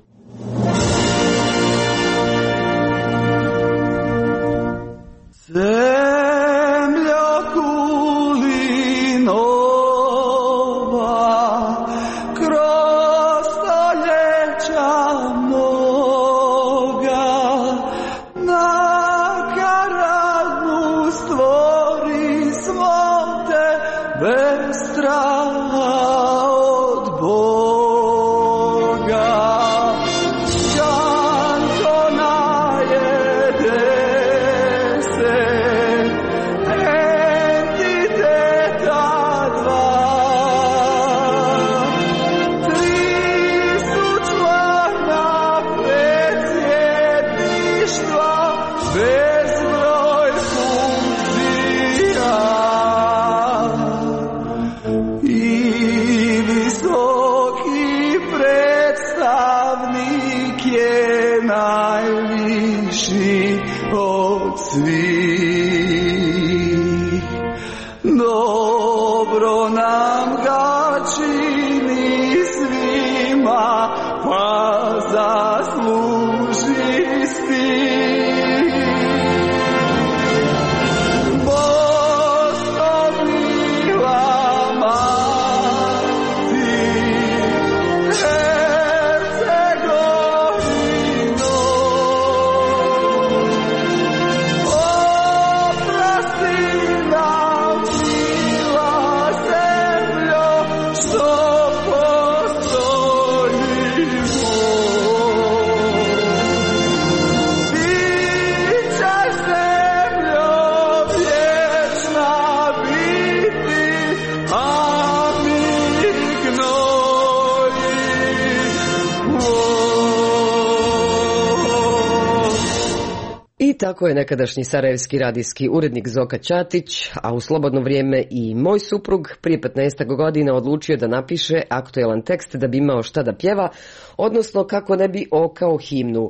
Tako je nekadašnji sarajevski radijski urednik Zoka Ćatić, a u slobodno vrijeme i moj suprug prije 15 godina odlučio da napiše aktuelan tekst da bi imao šta da pjeva, odnosno kako ne bi okao himnu.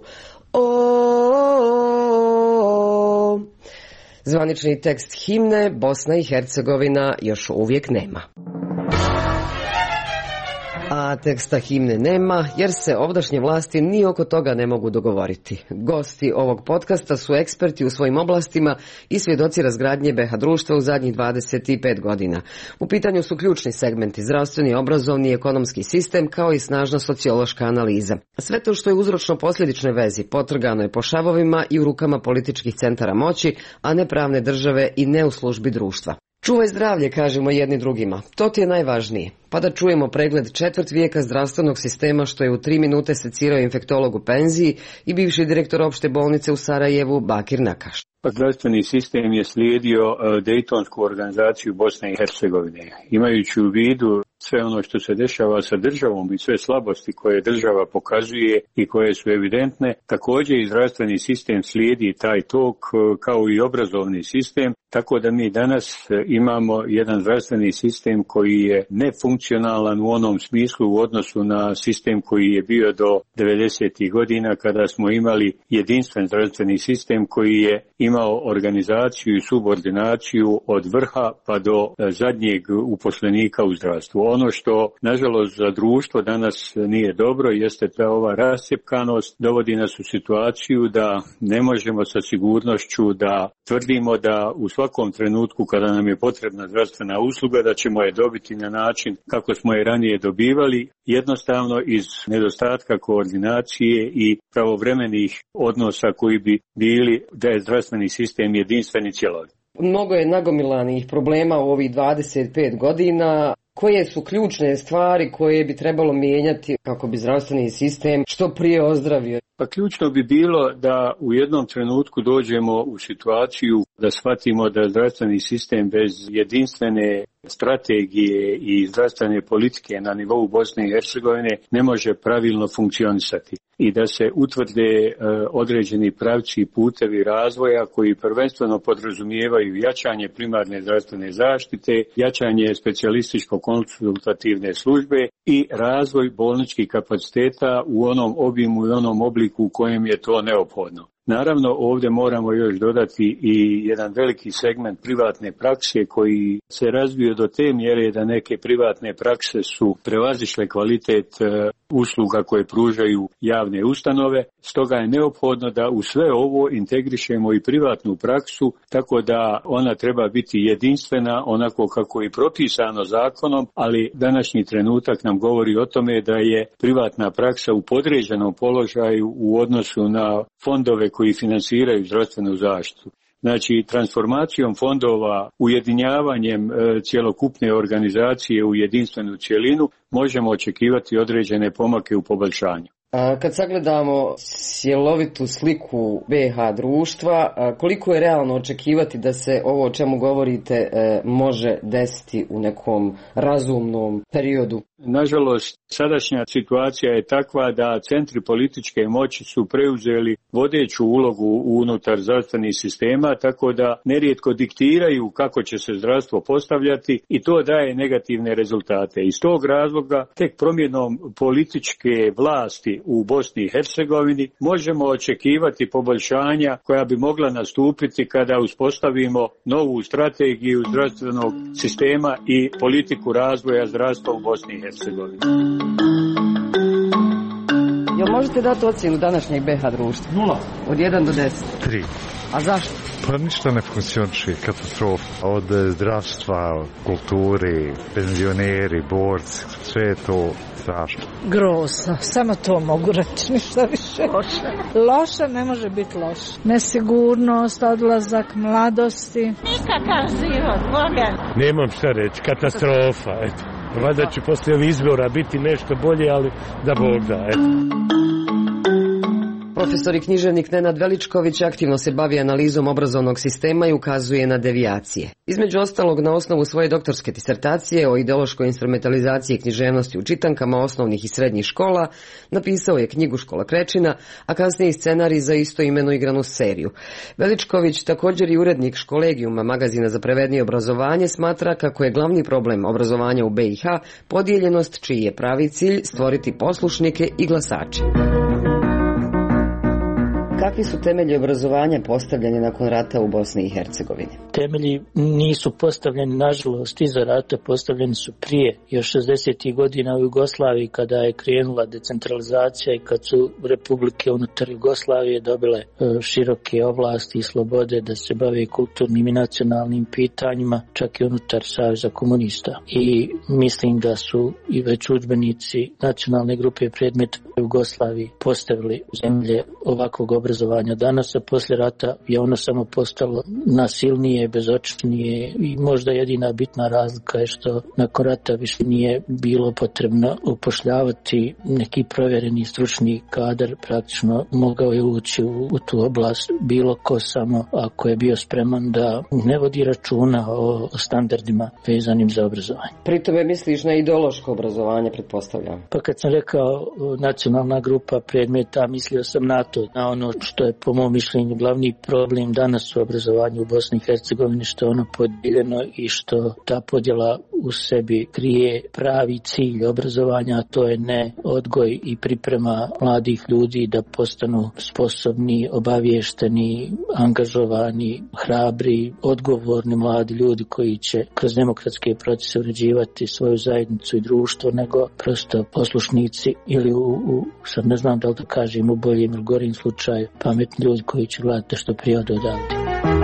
Zvanični tekst himne Bosna i Hercegovina još uvijek nema. A teksta himne nema jer se ovdašnje vlasti ni oko toga ne mogu dogovoriti. Gosti ovog podcasta su eksperti u svojim oblastima i svjedoci razgradnje BiH društva u zadnjih 25 godina. U pitanju su ključni segmenti: zdravstveni, obrazovni i ekonomski sistem, kao i snažna sociološka analiza. Sve to što je uzročno-posljedičnoj vezi potrgano je po šavovima i u rukama političkih centara moći, a ne pravne države i ne u službi društva. Čuvaj zdravlje, kažemo jedni drugima. To ti je najvažnije. Pa da čujemo pregled četvrt vijeka zdravstvenog sistema što je u 3 minute secirao infektolog u penziji i bivši direktor opšte bolnice u Sarajevu Bakir Nakaš. Zdravstveni sistem je slijedio Dejtonsku organizaciju Bosne i Hercegovine. Imajući u vidu sve ono što se dešava sa državom i sve slabosti koje država pokazuje i koje su evidentne, također i zdravstveni sistem slijedi taj tok kao i obrazovni sistem, tako da mi danas imamo jedan zdravstveni sistem koji je nefunkcionalan u onom smislu u odnosu na sistem koji je bio do 90. godina kada smo imali jedinstven zdravstveni sistem koji je imao organizaciju i subordinaciju od vrha pa do zadnjeg uposlenika u zdravstvu. Ono što nažalost za društvo danas nije dobro jeste da ova rascjepkanost dovodi nas u situaciju da ne možemo sa sigurnošću da tvrdimo da u svakom trenutku kada nam je potrebna zdravstvena usluga da ćemo je dobiti na način kako smo je ranije dobivali, jednostavno iz nedostatka koordinacije i pravovremenih odnosa koji bi bili da je zdravstveni sistem jedinstveni cjelovit. Mnogo je nagomilanih problema u ovih 25 godina. Koje su ključne stvari koje bi trebalo mijenjati kako bi zdravstveni sistem što prije ozdravio? Pa ključno bi bilo da u jednom trenutku dođemo u situaciju da shvatimo da zdravstveni sistem bez jedinstvene strategije i zdravstvene politike na nivou Bosne i Hercegovine ne može pravilno funkcionisati i da se utvrde određeni pravci i putevi razvoja koji prvenstveno podrazumijevaju jačanje primarne zdravstvene zaštite, jačanje specijalističko-konsultativne službe i razvoj bolničkih kapaciteta u onom obimu i onom obliku u kojem je to neophodno. Naravno, ovdje moramo još dodati i jedan veliki segment privatne prakse koji se razvio do te mjere da neke privatne prakse su prevazišle kvalitet usluga koje pružaju javne ustanove. Stoga je neophodno da u sve ovo integrišemo i privatnu praksu tako da ona treba biti jedinstvena onako kako je propisano zakonom, ali današnji trenutak nam govori o tome da je privatna praksa u podređenom položaju u odnosu na fondove koji finansiraju zdravstvenu zaštitu. Znači, transformacijom fondova, ujedinjavanjem cjelokupne organizacije u jedinstvenu cjelinu možemo očekivati određene pomake u poboljšanju. Kad sagledamo cjelovitu sliku BiH društva, koliko je realno očekivati da se ovo o čemu govorite može desiti u nekom razumnom periodu? Nažalost, sadašnja situacija je takva da centri političke moći su preuzeli vodeću ulogu unutar zdravstvenih sistema, tako da nerijetko diktiraju kako će se zdravstvo postavljati i to daje negativne rezultate. Iz tog razloga tek promjenom političke vlasti u Bosni i Hercegovini možemo očekivati poboljšanja koja bi mogla nastupiti kada uspostavimo novu strategiju zdravstvenog sistema i politiku razvoja zdravstva u Bosni i Hercegovini. Jel možete dati ocjenu današnjeg BiH društva? 0. Od 1 do 10? 3. A zašto? Pa ništa ne funkcioniše, katastrofa. Od zdravstva, kulturi, penzioneri, borci, sve je to strašno. Grozno, samo to mogu reći, ništa više. Loša ne može biti loša. Nesigurnost, odlazak mladosti. Nikakav život, Boga. Nemam šta reći, katastrofa, eto. Valjda će poslije ovih izbora biti nešto bolje, ali da Bog da, eto. Profesor i književnik Nenad Veličković aktivno se bavi analizom obrazovnog sistema i ukazuje na devijacije. Između ostalog, na osnovu svoje doktorske disertacije o ideološkoj instrumentalizaciji književnosti u čitankama osnovnih i srednjih škola napisao je knjigu Škola Krečina, a kasnije i scenarij za istoimenu igranu seriju. Veličković, također i urednik Školegijuma, magazina za pravednije obrazovanje, smatra kako je glavni problem obrazovanja u BiH podijeljenost čiji je pravi cilj stvoriti poslušnike i glasače. Kakvi su temelji obrazovanja postavljeni nakon rata u Bosni i Hercegovini? Temelji nisu postavljeni, nažalost, iza rata, postavljeni su prije, još 60. godina u Jugoslaviji kada je krenula decentralizacija i kad su republike unutar Jugoslavije dobile široke ovlasti i slobode da se bave kulturnim i nacionalnim pitanjima, čak i unutar Saveza komunista. I mislim da su i već udžbenici nacionalne grupe predmet Jugoslaviji postavili zemlje ovakvog obrazovanja. Danas, a poslije rata, je ono samo postalo nasilnije, bezočnije i možda jedina bitna razlika je što nakon rata više nije bilo potrebno upošljavati neki provjereni stručni kadar, praktično mogao je ući u tu oblast bilo ko, samo ako je bio spreman da ne vodi računa o standardima vezanim za obrazovanje. Pri tome misliš na ideološko obrazovanje, pretpostavljam? Pa kad sam rekao nacionalna grupa predmeta, mislio sam na to, na ono što je po mom mišljenju glavni problem danas u obrazovanju u Bosni i Hercegovini, što je ono podijeljeno i što ta podjela u sebi krije pravi cilj obrazovanja, a to je ne odgoj i priprema mladih ljudi da postanu sposobni, obavješteni, angažovani, hrabri, odgovorni mladi ljudi koji će kroz demokratske procese uređivati svoju zajednicu i društvo, nego prosto poslušnici ili sad ne znam da li da kažem u boljem ili gorim slučaju, pametni ljudi koji će gledati što prije odavde.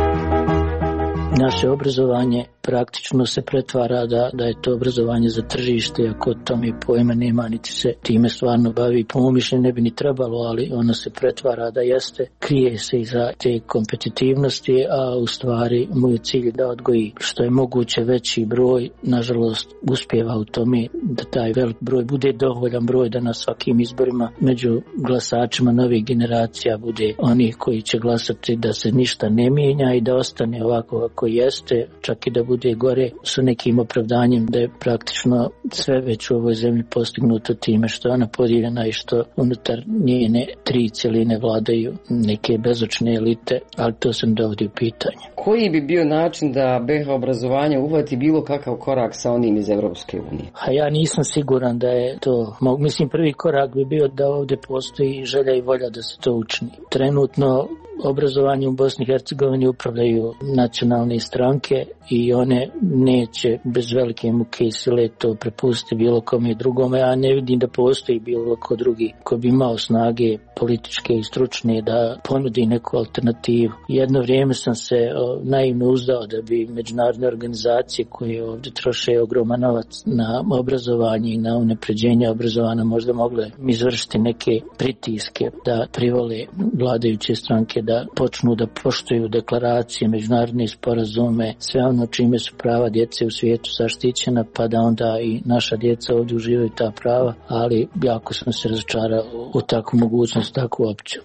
Naše obrazovanje praktično se pretvara da je to obrazovanje za tržište, ako tome pojma nema, niti se time stvarno bavi. Po mom mišljenju ne bi ni trebalo, ali ono se pretvara da jeste, krije se iza te kompetitivnosti, a u stvari moj cilj da odgoji što je moguće veći broj. Nažalost, uspjeva u tome da taj velik broj bude dovoljan broj da na svakim izborima među glasačima novih generacija bude onih koji će glasati da se ništa ne mijenja i da ostane ovako kako jeste, čak i da bude gore, sa nekim opravdanjem da je praktično sve već u ovoj zemlji postignuto time što je ona podijeljena i što unutar njene tri cjeline vladaju neke bezočne elite, ali to se ne dovodi u pitanje. Koji bi bio način da BiH obrazovanje uhvati bilo kakav korak sa onim iz Europske unije? A ja nisam siguran da je to. Mislim, prvi korak bi bio da ovdje postoji želja i volja da se to učini. Trenutno obrazovanje u Bosni i Hercegovini upravljaju nacionalne stranke i one neće bez velike muke i sile to prepustiti bilo kome drugome. Ja ne vidim da postoji bilo ko drugi ko bi imao snage političke i stručne da ponudi neku alternativu. Jedno vrijeme sam se naivno uzdao da bi međunarodne organizacije koje ovdje troše ogroman novac na obrazovanje i na unapređenje obrazovanja možda mogle izvršiti neke pritiske da privole vladajuće stranke da počnu da poštuju deklaracije, međunarodne sporazume, sve ono čime su prava djece u svijetu zaštićena, pa da onda i naša djeca ovdje uživaju ta prava, ali jako sam se razočarao u takvu mogućnost, takvu opciju.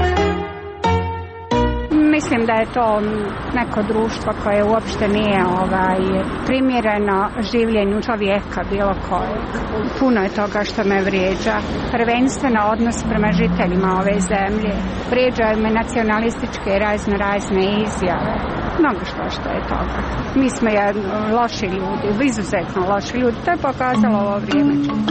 Mislim da je to neko društvo koje uopšte nije primjereno življenju čovjeka bilo kojeg. Puno je toga što me vrijeđa. Prvenstveno odnos prema žiteljima ove zemlje. Vrijeđaju me nacionalističke razne izjave. Mnogo što je toga. Mi smo loši ljudi, izuzetno loši ljudi. To je pokazalo ovo vrijeme.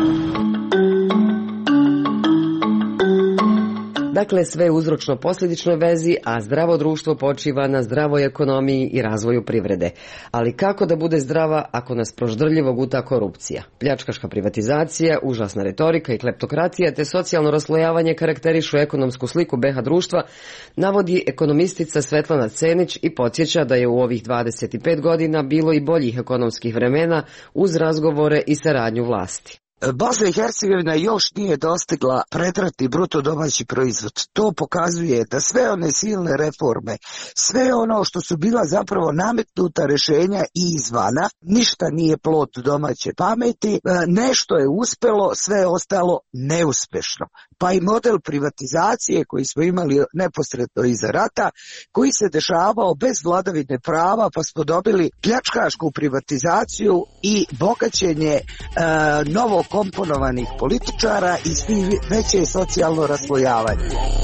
Dakle, sve uzročno posljedičnoj vezi, a zdravo društvo počiva na zdravoj ekonomiji i razvoju privrede. Ali kako da bude zdrava ako nas proždrljivo guta korupcija? Pljačkaška privatizacija, užasna retorika i kleptokratija te socijalno raslojavanje karakterišu ekonomsku sliku BiH društva, navodi ekonomistica Svetlana Cenić i podsjeća da je u ovih 25 godina bilo i boljih ekonomskih vremena uz razgovore i saradnju vlasti. Bosna i Hercegovina još nije dostigla pretratni bruto domaći proizvod. To pokazuje da sve one silne reforme, sve ono što su bila zapravo nametnuta rješenja i izvana, ništa nije plod domaće pameti, nešto je uspjelo, sve ostalo neuspješno. Pa i model privatizacije koji smo imali neposredno iza rata, koji se dešavao bez vladavine prava, pa smo dobili pljačkašku privatizaciju i bogaćenje novo komponovanih političara i veće socijalno raslojavanje.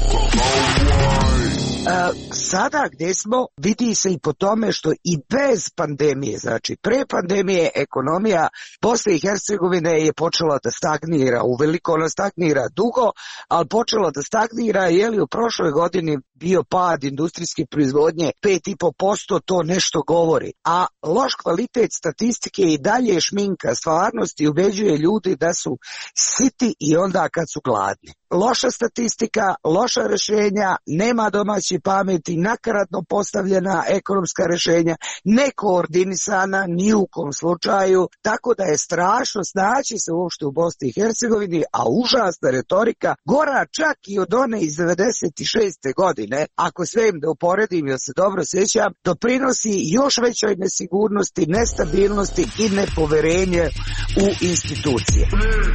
Sada gdje smo vidi se i po tome što i bez pandemije, znači pre pandemije ekonomija Bosne i Hercegovine je počela da stagnira, uveliko ona stagnira dugo, ali počela da stagnira, u prošloj godini bio pad industrijske proizvodnje 5,5%, to nešto govori. A loš kvalitet statistike i dalje šminka stvarnosti, ubeđuje ljudi da su siti i onda kad su gladni. Loša statistika, loša rješenja, nema domaće pameti, nakaradno postavljena ekonomska rješenja, nekoordinisana ni u kom slučaju, tako da je strašno snaći se uopšte u Bosni i Hercegovini, a užasna retorika, gora čak i od one iz 96. godine, ako sve im da uporedim, jer se dobro sjećam, doprinosi još većoj nesigurnosti, nestabilnosti i nepoverenje u institucije.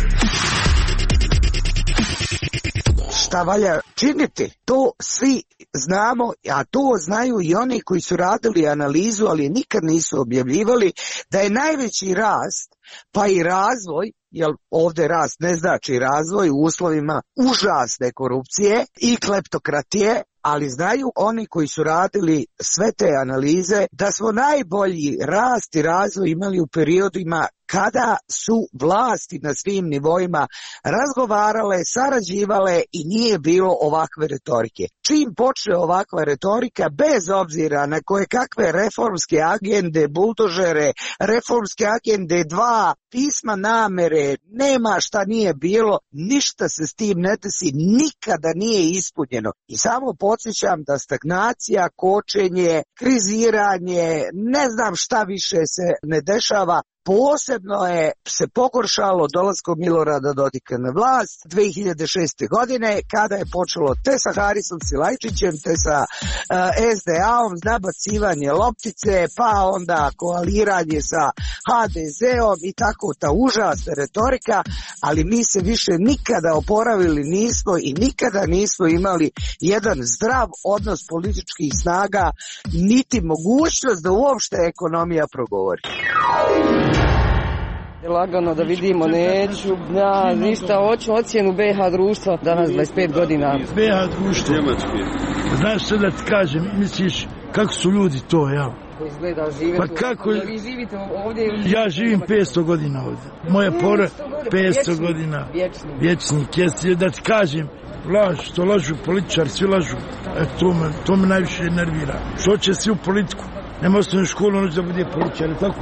Šta valja činiti? To svi znamo, a to znaju i oni koji su radili analizu, ali nikad nisu objavljivali, da je najveći rast, pa i razvoj, jer ovdje rast ne znači razvoj u uslovima užasne korupcije i kleptokratije, ali znaju oni koji su radili sve te analize da smo najbolji rast i razvoj imali u periodima kada su vlasti na svim nivoima razgovarale, sarađivale i nije bilo ovakve retorike. Čim počne ovakva retorika, bez obzira na koje kakve reformske agende, buldožere, reformske agende 2, pisma namere, nema šta nije bilo, ništa se s tim ne desi, nikada nije ispunjeno. I samo podsjećam da stagnacija, kočenje, kriziranje, ne znam šta više se ne dešava. Posebno je se pogoršalo dolaskom Milorada Dodika na vlast 2006. godine, kada je počelo te sa Harisom Silajčićem, te sa SDA-om, nabacivanje loptice, pa onda koaliranje sa HDZ-om i tako ta užasna retorika, ali mi se više nikada oporavili nismo i nikada nismo imali jedan zdrav odnos političkih snaga, niti mogućnost da uopšte ekonomija progovori. Lagano da vidimo, neću, ja ništa, hoću ocjenu BiH društva, danas 25 godina. BiH društvo, znaš što da ti kažem, misliš kako su ljudi to, ja? Izgleda živete, pa kako, vi živite ovdje? Ja živim 500 godina ovdje, moja pora 500 godina, vječnik, jesi da ti kažem, laž, što lažu političari, svi lažu, to me najviše nervira, što će svi u politiku, nema osnovnu školu, ono da bude političari, tako.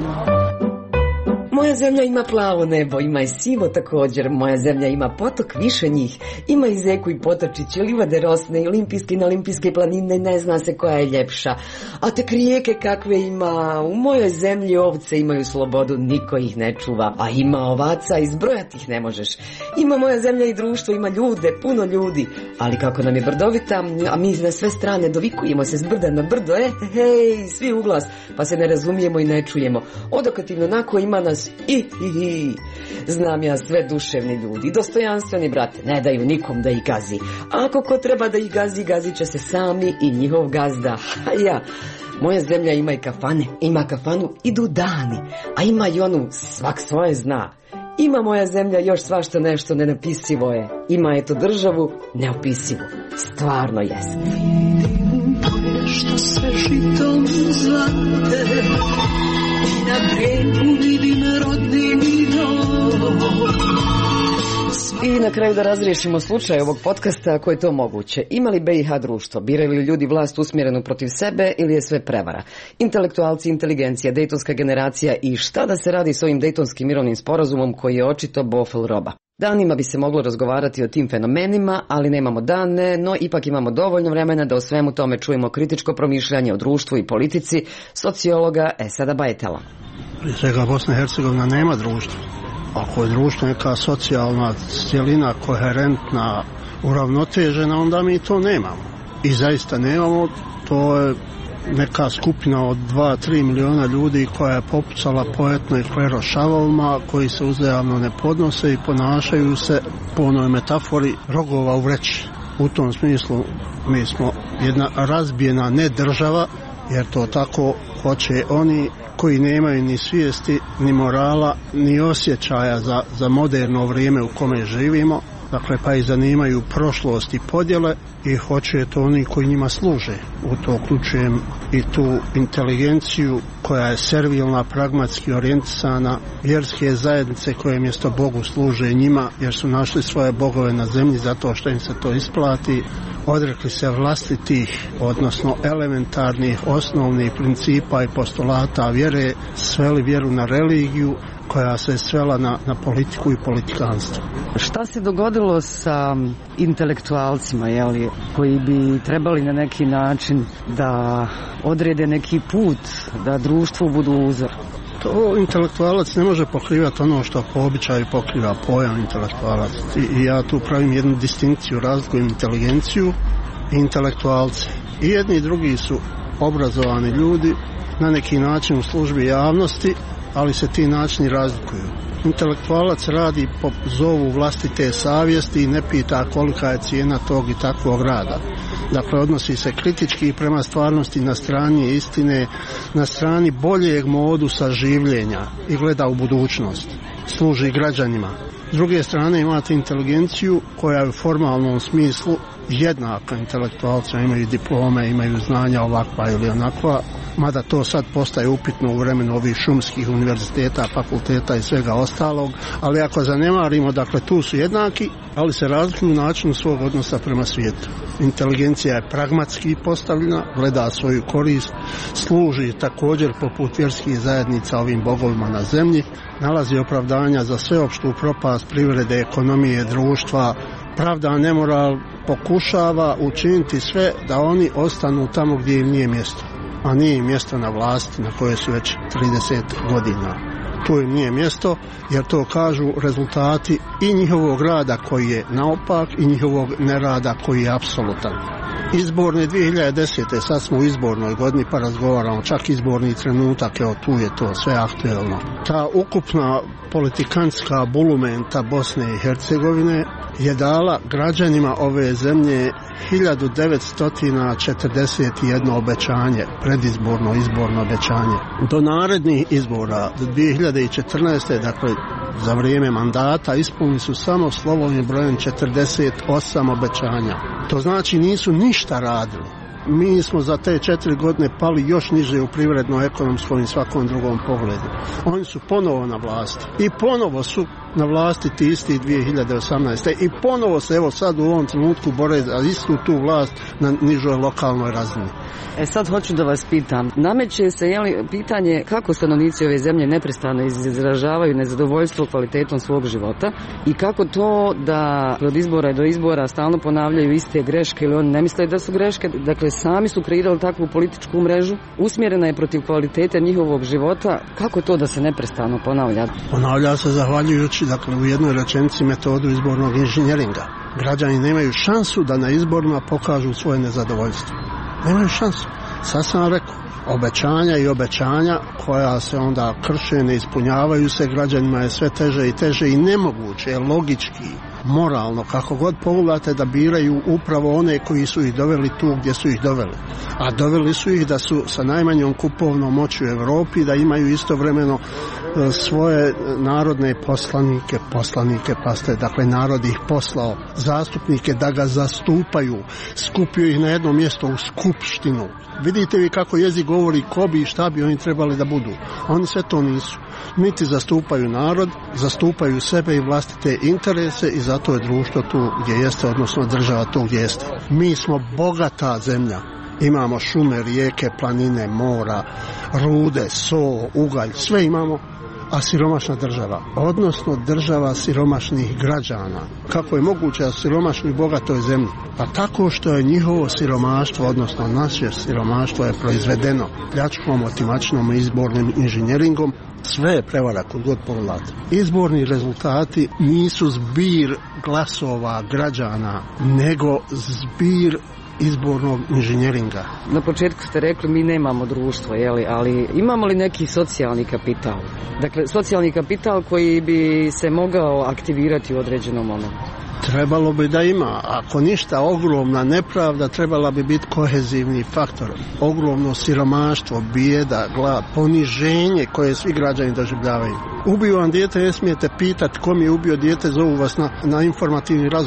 Moja zemlja ima plavo nebo, ima i sivo također, moja zemlja ima potok, više njih, ima i zeku i potočić, i livade rosne, i olimpijske i neolimpijske planine, ne zna se koja je ljepša. A tek rijeke kakve ima, u mojoj zemlji ovce imaju slobodu, niko ih ne čuva, a ima ovaca, izbrojati ih ne možeš. Ima moja zemlja i društvo, ima ljude, puno ljudi, ali kako nam je brdovita, a mi na sve strane dovikujemo se s brda na brdo, hej, svi u glas, pa se ne razumijemo i ne čujemo. Odokativno onako ima nas znam ja sve duševni ljudi, dostojanstveni, brate, ne daju nikom da ih gazi. Ako ko treba da ih gazi, gazit će se sami i njihov gazda. Ja, moja zemlja ima i kafane, ima kafanu, idu dani, a ima i onu svak svoje zna. Ima moja zemlja još svašta nešto nenapisivo je. Ima eto državu neopisivu. Stvarno jeste. Što sve žitom zlate i na bregu vidim rodni dom. I na kraju da razriješimo slučaj ovog podcasta, ako je to moguće. Ima li BiH društvo? Biraju li ljudi vlast usmjerenu protiv sebe ili je sve prevara? Intelektualci, inteligencija, dejtonska generacija i šta da se radi s ovim dejtonskim mirovnim sporazumom koji je očito bofel roba? Danima bi se moglo razgovarati o tim fenomenima, ali nemamo dane, no ipak imamo dovoljno vremena da o svemu tome čujemo kritičko promišljanje o društvu i politici sociologa Esada Bajetela. Prije svega Bosna i Hercegovina nema društva. Ako je društvo neka socijalna cjelina, koherentna, uravnotežena, onda mi to nemamo. I zaista nemamo, to je neka skupina od 2-3 miliona ljudi koja je popucala po etno i klerošavovima, koji se uzajamno ne podnose i ponašaju se po onoj metafori rogova u vreći. U tom smislu mi smo jedna razbijena ne država, jer to tako hoće oni koji nemaju ni svijesti, ni morala, ni osjećaja za moderno vrijeme u kome živimo, dakle pa i zanimaju prošlost i podjele i hoće to oni koji njima služe. U to uključujem i tu inteligenciju koja je servilna, pragmatski orijentisana, vjerske zajednice koje mjesto Bogu služe njima jer su našli svoje bogove na zemlji zato što im se to isplati. odrekli se vlastitih, odnosno elementarnih, osnovnih principa i postulata vjere, sveli vjeru na religiju koja se svela na politiku i politikanstvo. Šta se dogodilo sa intelektualcima, koji bi trebali na neki način da odrede neki put, da društvu budu uzor? To intelektualac ne može pokrivati ono što po običaju pokriva pojam intelektualac. I ja tu pravim jednu distinkciju, razlikujem inteligenciju i intelektualce. I jedni i drugi su obrazovani ljudi, na neki način u službi javnosti, ali se ti načini razlikuju. Intelektualac radi po zovu vlastite savjesti i ne pita kolika je cijena tog i takvog rada. Dakle, odnosi se kritički prema stvarnosti na strani istine, na strani boljeg modusa življenja i gleda u budućnost. Služi građanima. S druge strane imate inteligenciju koja je u formalnom smislu jednaka intelektualcima, imaju diplome, imaju znanja ovakva ili onakva, mada to sad postaje upitno u vremenu ovih šumskih univerziteta, fakulteta i svega ostalog, ali ako zanemarimo, dakle tu su jednaki, ali se razlikuju u načinu svog odnosa prema svijetu. Inteligencija je pragmatski postavljena, gleda svoju korist, služi također poput vjerskih zajednica ovim bogovima na zemlji, nalazi opravdanja za sveopštu propast privrede, ekonomije, društva, pravda, nemoral, pokušava učiniti sve da oni ostanu tamo gdje im nije mjesto. A nije im mjesto na vlasti na koje su već 30 godina. Tu im nije mjesto jer to kažu rezultati i njihovog rada koji je naopak i njihovog nerada koji je apsolutan. Izborne 2010. sad smo u izbornoj godini pa razgovaramo, čak izborni trenutak, evo tu je to sve aktuelno. Ta ukupna politikantska bulumenta Bosne i Hercegovine je dala građanima ove zemlje 1941 obećanje, predizborno izborno obećanje. Do narednih izbora, do 2014. dakle za vrijeme mandata ispunili su samo slovom i brojem 48 obećanja. To znači nisu ništa radili. Mi smo za te 4 godine pali još niže u privredno-ekonomskom i svakom drugom pogledu. Oni su ponovo na vlasti. I ponovo su na vlasti ti isti 2018. I ponovo se evo sad u ovom trenutku bore za istu tu vlast na nižoj lokalnoj razini. Sad hoću da vas pitam. Nameće se pitanje kako stanovnici ove zemlje neprestano izražavaju nezadovoljstvo kvalitetom svog života i kako to da od izbora do izbora stalno ponavljaju iste greške ili oni ne misle da su greške. Dakle, sami su kreirali takvu političku mrežu, usmjerena je protiv kvalitete njihovog života. Kako to da se neprestano ponavlja? Ponavlja se zahvaljujući, dakle, u jednoj rečenici metodu izbornog inženjeringa. Građani nemaju šansu da na izborima pokažu svoje nezadovoljstvo. Nemaju šansu. Sad sam rekao, obećanja i obećanja koja se onda krše, ne ispunjavaju se, građanima je sve teže i teže i nemoguće je logički, moralno, kako god pogledate, da biraju upravo one koji su ih doveli tu gdje su ih doveli. A doveli su ih da su sa najmanjom kupovnom moći u Europi, da imaju istovremeno svoje narodne poslanike, dakle narod ih poslao, zastupnike da ga zastupaju, skupio ih na jedno mjesto u skupštinu. Vidite vi kako jezik govori ko bi i šta bi oni trebali da budu. Oni sve to nisu. Niti zastupaju narod, zastupaju sebe i vlastite interese i zato je društvo tu gdje jeste, odnosno država tu gdje jeste. Mi smo bogata zemlja. Imamo šume, rijeke, planine, mora, rude, so, ugalj, sve imamo, a siromašna država, odnosno država siromašnih građana. Kako je moguće da siromašni bogatoj zemlji? Pa tako što je njihovo siromaštvo, odnosno naše siromaštvo je proizvedeno pljačkom, otimačinom i izbornim inženjeringom. Sve je prevara kod god pogledate. Izborni rezultati nisu zbir glasova građana, nego zbir izbornog inženjeringa. Na početku ste rekli mi nemamo društvo, ali imamo li neki socijalni kapital? Dakle, socijalni kapital koji bi se mogao aktivirati u određenom momentu. Trebalo bi da ima. Ako ništa, ogromna nepravda trebala bi biti kohezivni faktor. Ogromno siromaštvo, bijeda, glad, poniženje koje svi građani doživljavaju. Ubiju vam dijete, ne smijete pitati kom je ubio dijete, zovu vas na informativni razgovor.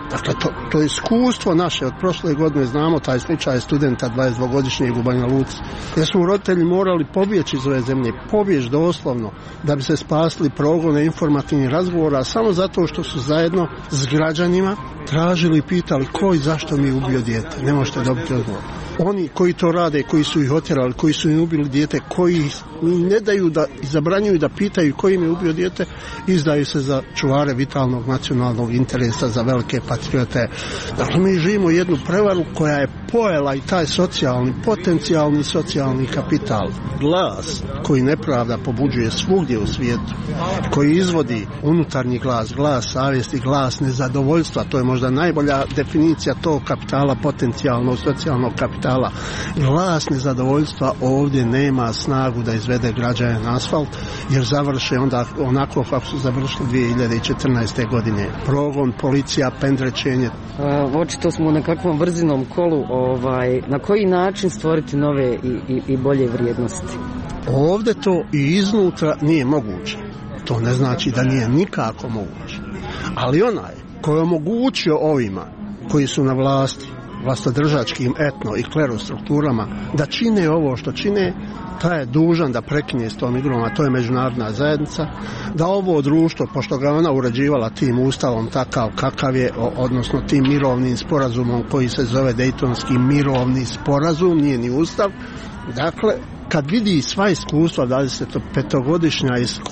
Dakle, to iskustvo naše od prošle godine, znamo taj slučaj studenta 22-godišnjeg u Banja Luci, gdje su roditelji morali pobjeći iz ove zemlje, pobjeći doslovno, da bi se spasili progone informativnih razgovora, samo zato što su zajedno s građanima tražili i pitali ko i zašto mi je ubio dijete. Ne možete dobiti odgovor. Oni koji to rade, koji su ih otjerali, koji su im ubili dijete, koji ne daju da i zabranjuju da pitaju koji im je ubio dijete, izdaju se za čuvare vitalnog nacionalnog interesa, za velike patriote. Dakle, mi živimo jednu prevaru koja je pojela i taj socijalni, potencijalni socijalni kapital. Glas koji nepravda pobuđuje svugdje u svijetu, koji izvodi unutarnji glas, glas savjesti, glas nezadovoljstva, to je možda najbolja definicija tog kapitala, potencijalnog socijalnog kapitala. Glas nezadovoljstva ovdje nema snagu da izvede građane na asfalt, jer završe onda onako kako su završili 2014. godine. Progon, policija, pendrečenje. Očito smo na kakvom brzinom kolu, na koji način stvoriti nove i bolje vrijednosti? Ovdje to i iznutra nije moguće. To ne znači da nije nikako moguće. Ali onaj koji je omogućio ovima koji su na vlasti, vlastodržačkim etno i klerostrukturama, da čine ovo što čine, taj je dužan da prekine s tom igrom, a to je međunarodna zajednica, da ovo društvo, pošto ga ona uređivala tim ustavom takav kakav je, odnosno tim mirovnim sporazumom koji se zove Dejtonski mirovni sporazum, nije ni ustav, dakle, kad vidi sva iskustva, 25-godišnja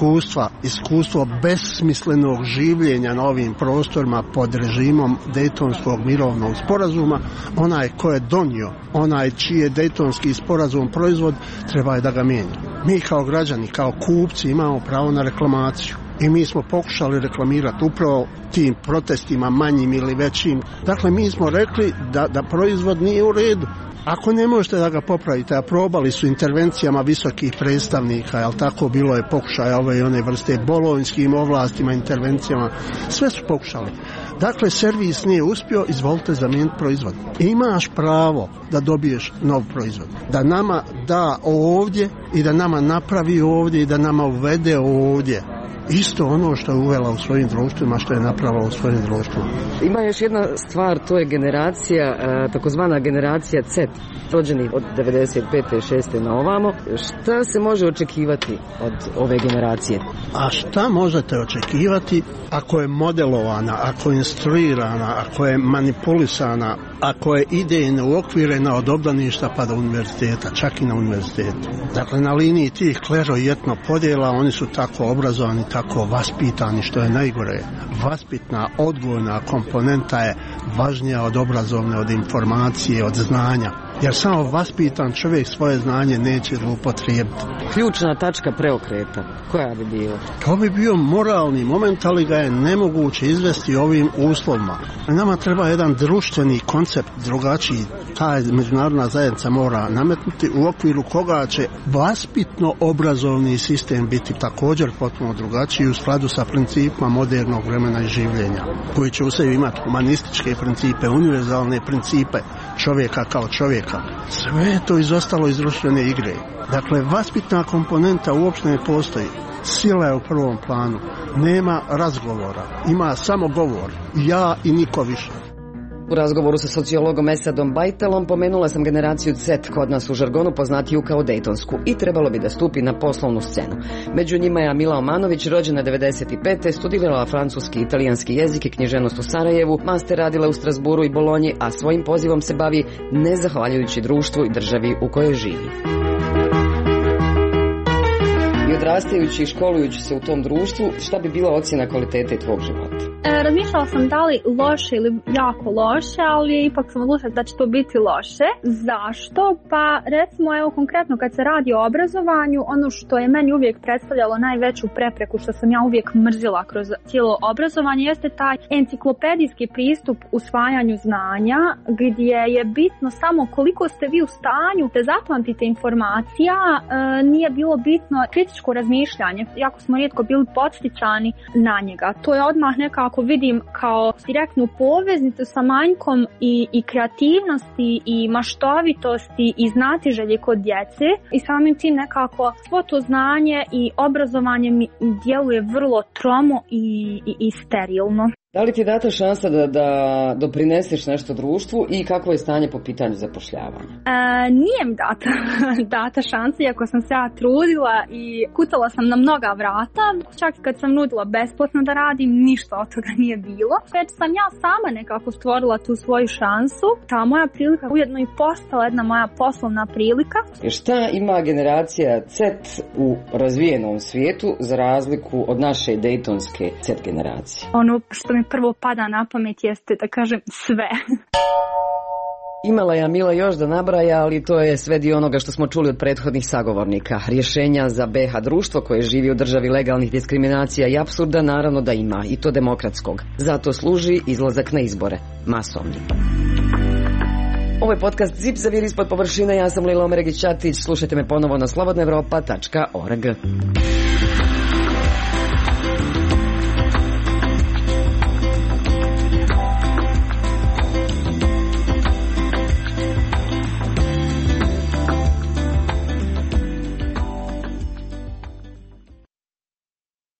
iskustvo besmislenog življenja na ovim prostorima pod režimom Dejtonskog mirovnog sporazuma, onaj ko je donio, onaj čiji je Dejtonski sporazum proizvod, treba je da ga mijenja. Mi kao građani, kao kupci imamo pravo na reklamaciju. I mi smo pokušali reklamirati upravo tim protestima manjim ili većim. Dakle, mi smo rekli da proizvod nije u redu. Ako ne možete da ga popravite, a probali su intervencijama visokih predstavnika, jel tako, bilo je pokušaja ove i one vrste, bolonjskim ovlastima, intervencijama, sve su pokušali. Dakle, servis nije uspio, izvolite zamijeniti proizvod. Imaš pravo da dobiješ nov proizvod. Da nama da ovdje i da nama napravi ovdje i da nama uvede ovdje. Isto ono što je uvela u svojim društvima, što je napravila u svojim društvima. Ima još jedna stvar, to je generacija, takozvana generacija Z, rođeni od 95. i 6. na ovamo. Šta se može očekivati od ove generacije? A šta možete očekivati ako je modelovana, ako je instruirana, ako je manipulisana, ako je idejno uokvirena od obdaništa pa do univerziteta, čak i na univerzitetu. Dakle, na liniji tih klero i etno podjela oni su tako obrazovani, tako vaspitani, što je najgore. Vaspitna, odgojna komponenta je važnija od obrazovne, od informacije, od znanja. Jer samo vaspitan čovjek svoje znanje neće zloupotrijebiti. Ključna tačka preokreta, koja bi bila? To bi bio moralni moment, ali ga je nemoguće izvesti ovim uslovima. Nama treba jedan društveni koncept drugačiji. Taj međunarodna zajednica mora nametnuti, u okviru koga će vaspitno obrazovni sistem biti također potpuno drugačiji u skladu sa principima modernog vremena i življenja, koji će u sebi imati humanističke principe, univerzalne principe čovjeka kao čovjeka. Sve je to izostalo iz društvene igre. Dakle, vaspitna komponenta uopšte ne postoji. Sila je u prvom planu. Nema razgovora. Ima samo govor. Ja i niko više. U razgovoru sa sociologom Esadom Bajtelom pomenula sam generaciju Z, kod nas u žargonu poznatiju kao Dejtonsku, i trebalo bi da stupi na poslovnu scenu. Među njima je Amila Omanović, rođena 95. studirala francuski i italijanski jezik i književnost u Sarajevu, master radila u Strasburu i Bolonji, a svojim pozivom se bavi nezahvaljujući društvu i državi u kojoj živi. I odrastajući i školujući se u tom društvu, šta bi bila ocjena kvalitete tvog života? Razmišljala sam da li loše ili jako loše, ali ipak sam odlučila da će to biti loše. Zašto? Pa recimo, evo konkretno kad se radi o obrazovanju, ono što je meni uvijek predstavljalo najveću prepreku, što sam ja uvijek mrzila kroz cijelo obrazovanje, jeste taj enciklopedijski pristup usvajanju znanja, gdje je bitno samo koliko ste vi u stanju da zapamtite informacija, nije bilo bitno kritičko razmišljanje. Jako smo rijetko bili podsticani na njega. To je odmah nekako vidim kao direktnu poveznicu sa manjkom i kreativnosti i maštovitosti i znatiželje kod djece, i samim tim nekako svo to znanje i obrazovanje mi djeluje vrlo tromo i sterilno. Da li ti je data šansa da doprineseš nešto društvu i kako je stanje po pitanju zapošljavanja? Nije mi data šansa, iako sam se ja trudila i kucala sam na mnoga vrata. Čak i kad sam nudila besplatno da radim, ništa od toga nije bilo. Već sam ja sama nekako stvorila tu svoju šansu. Ta moja prilika ujedno i postala jedna moja poslovna prilika. Šta ima generacija Z u razvijenom svijetu za razliku od naše dejtonske Z generacije? Ono što mi prvo pada na pamet jeste, da kažem, sve. Imala je Mila još da nabraja, ali to je sve dio onoga što smo čuli od prethodnih sagovornika. Rješenja za BiH društvo koje živi u državi legalnih diskriminacija i apsurda naravno da ima, i to demokratskog. Zato služi izlazak na izbore, masovni. Ovo je podcast Zip zavir ispod površine, ja sam Lila Omeregić-Ćatić, slušajte me ponovo na slobodnaevropa.org.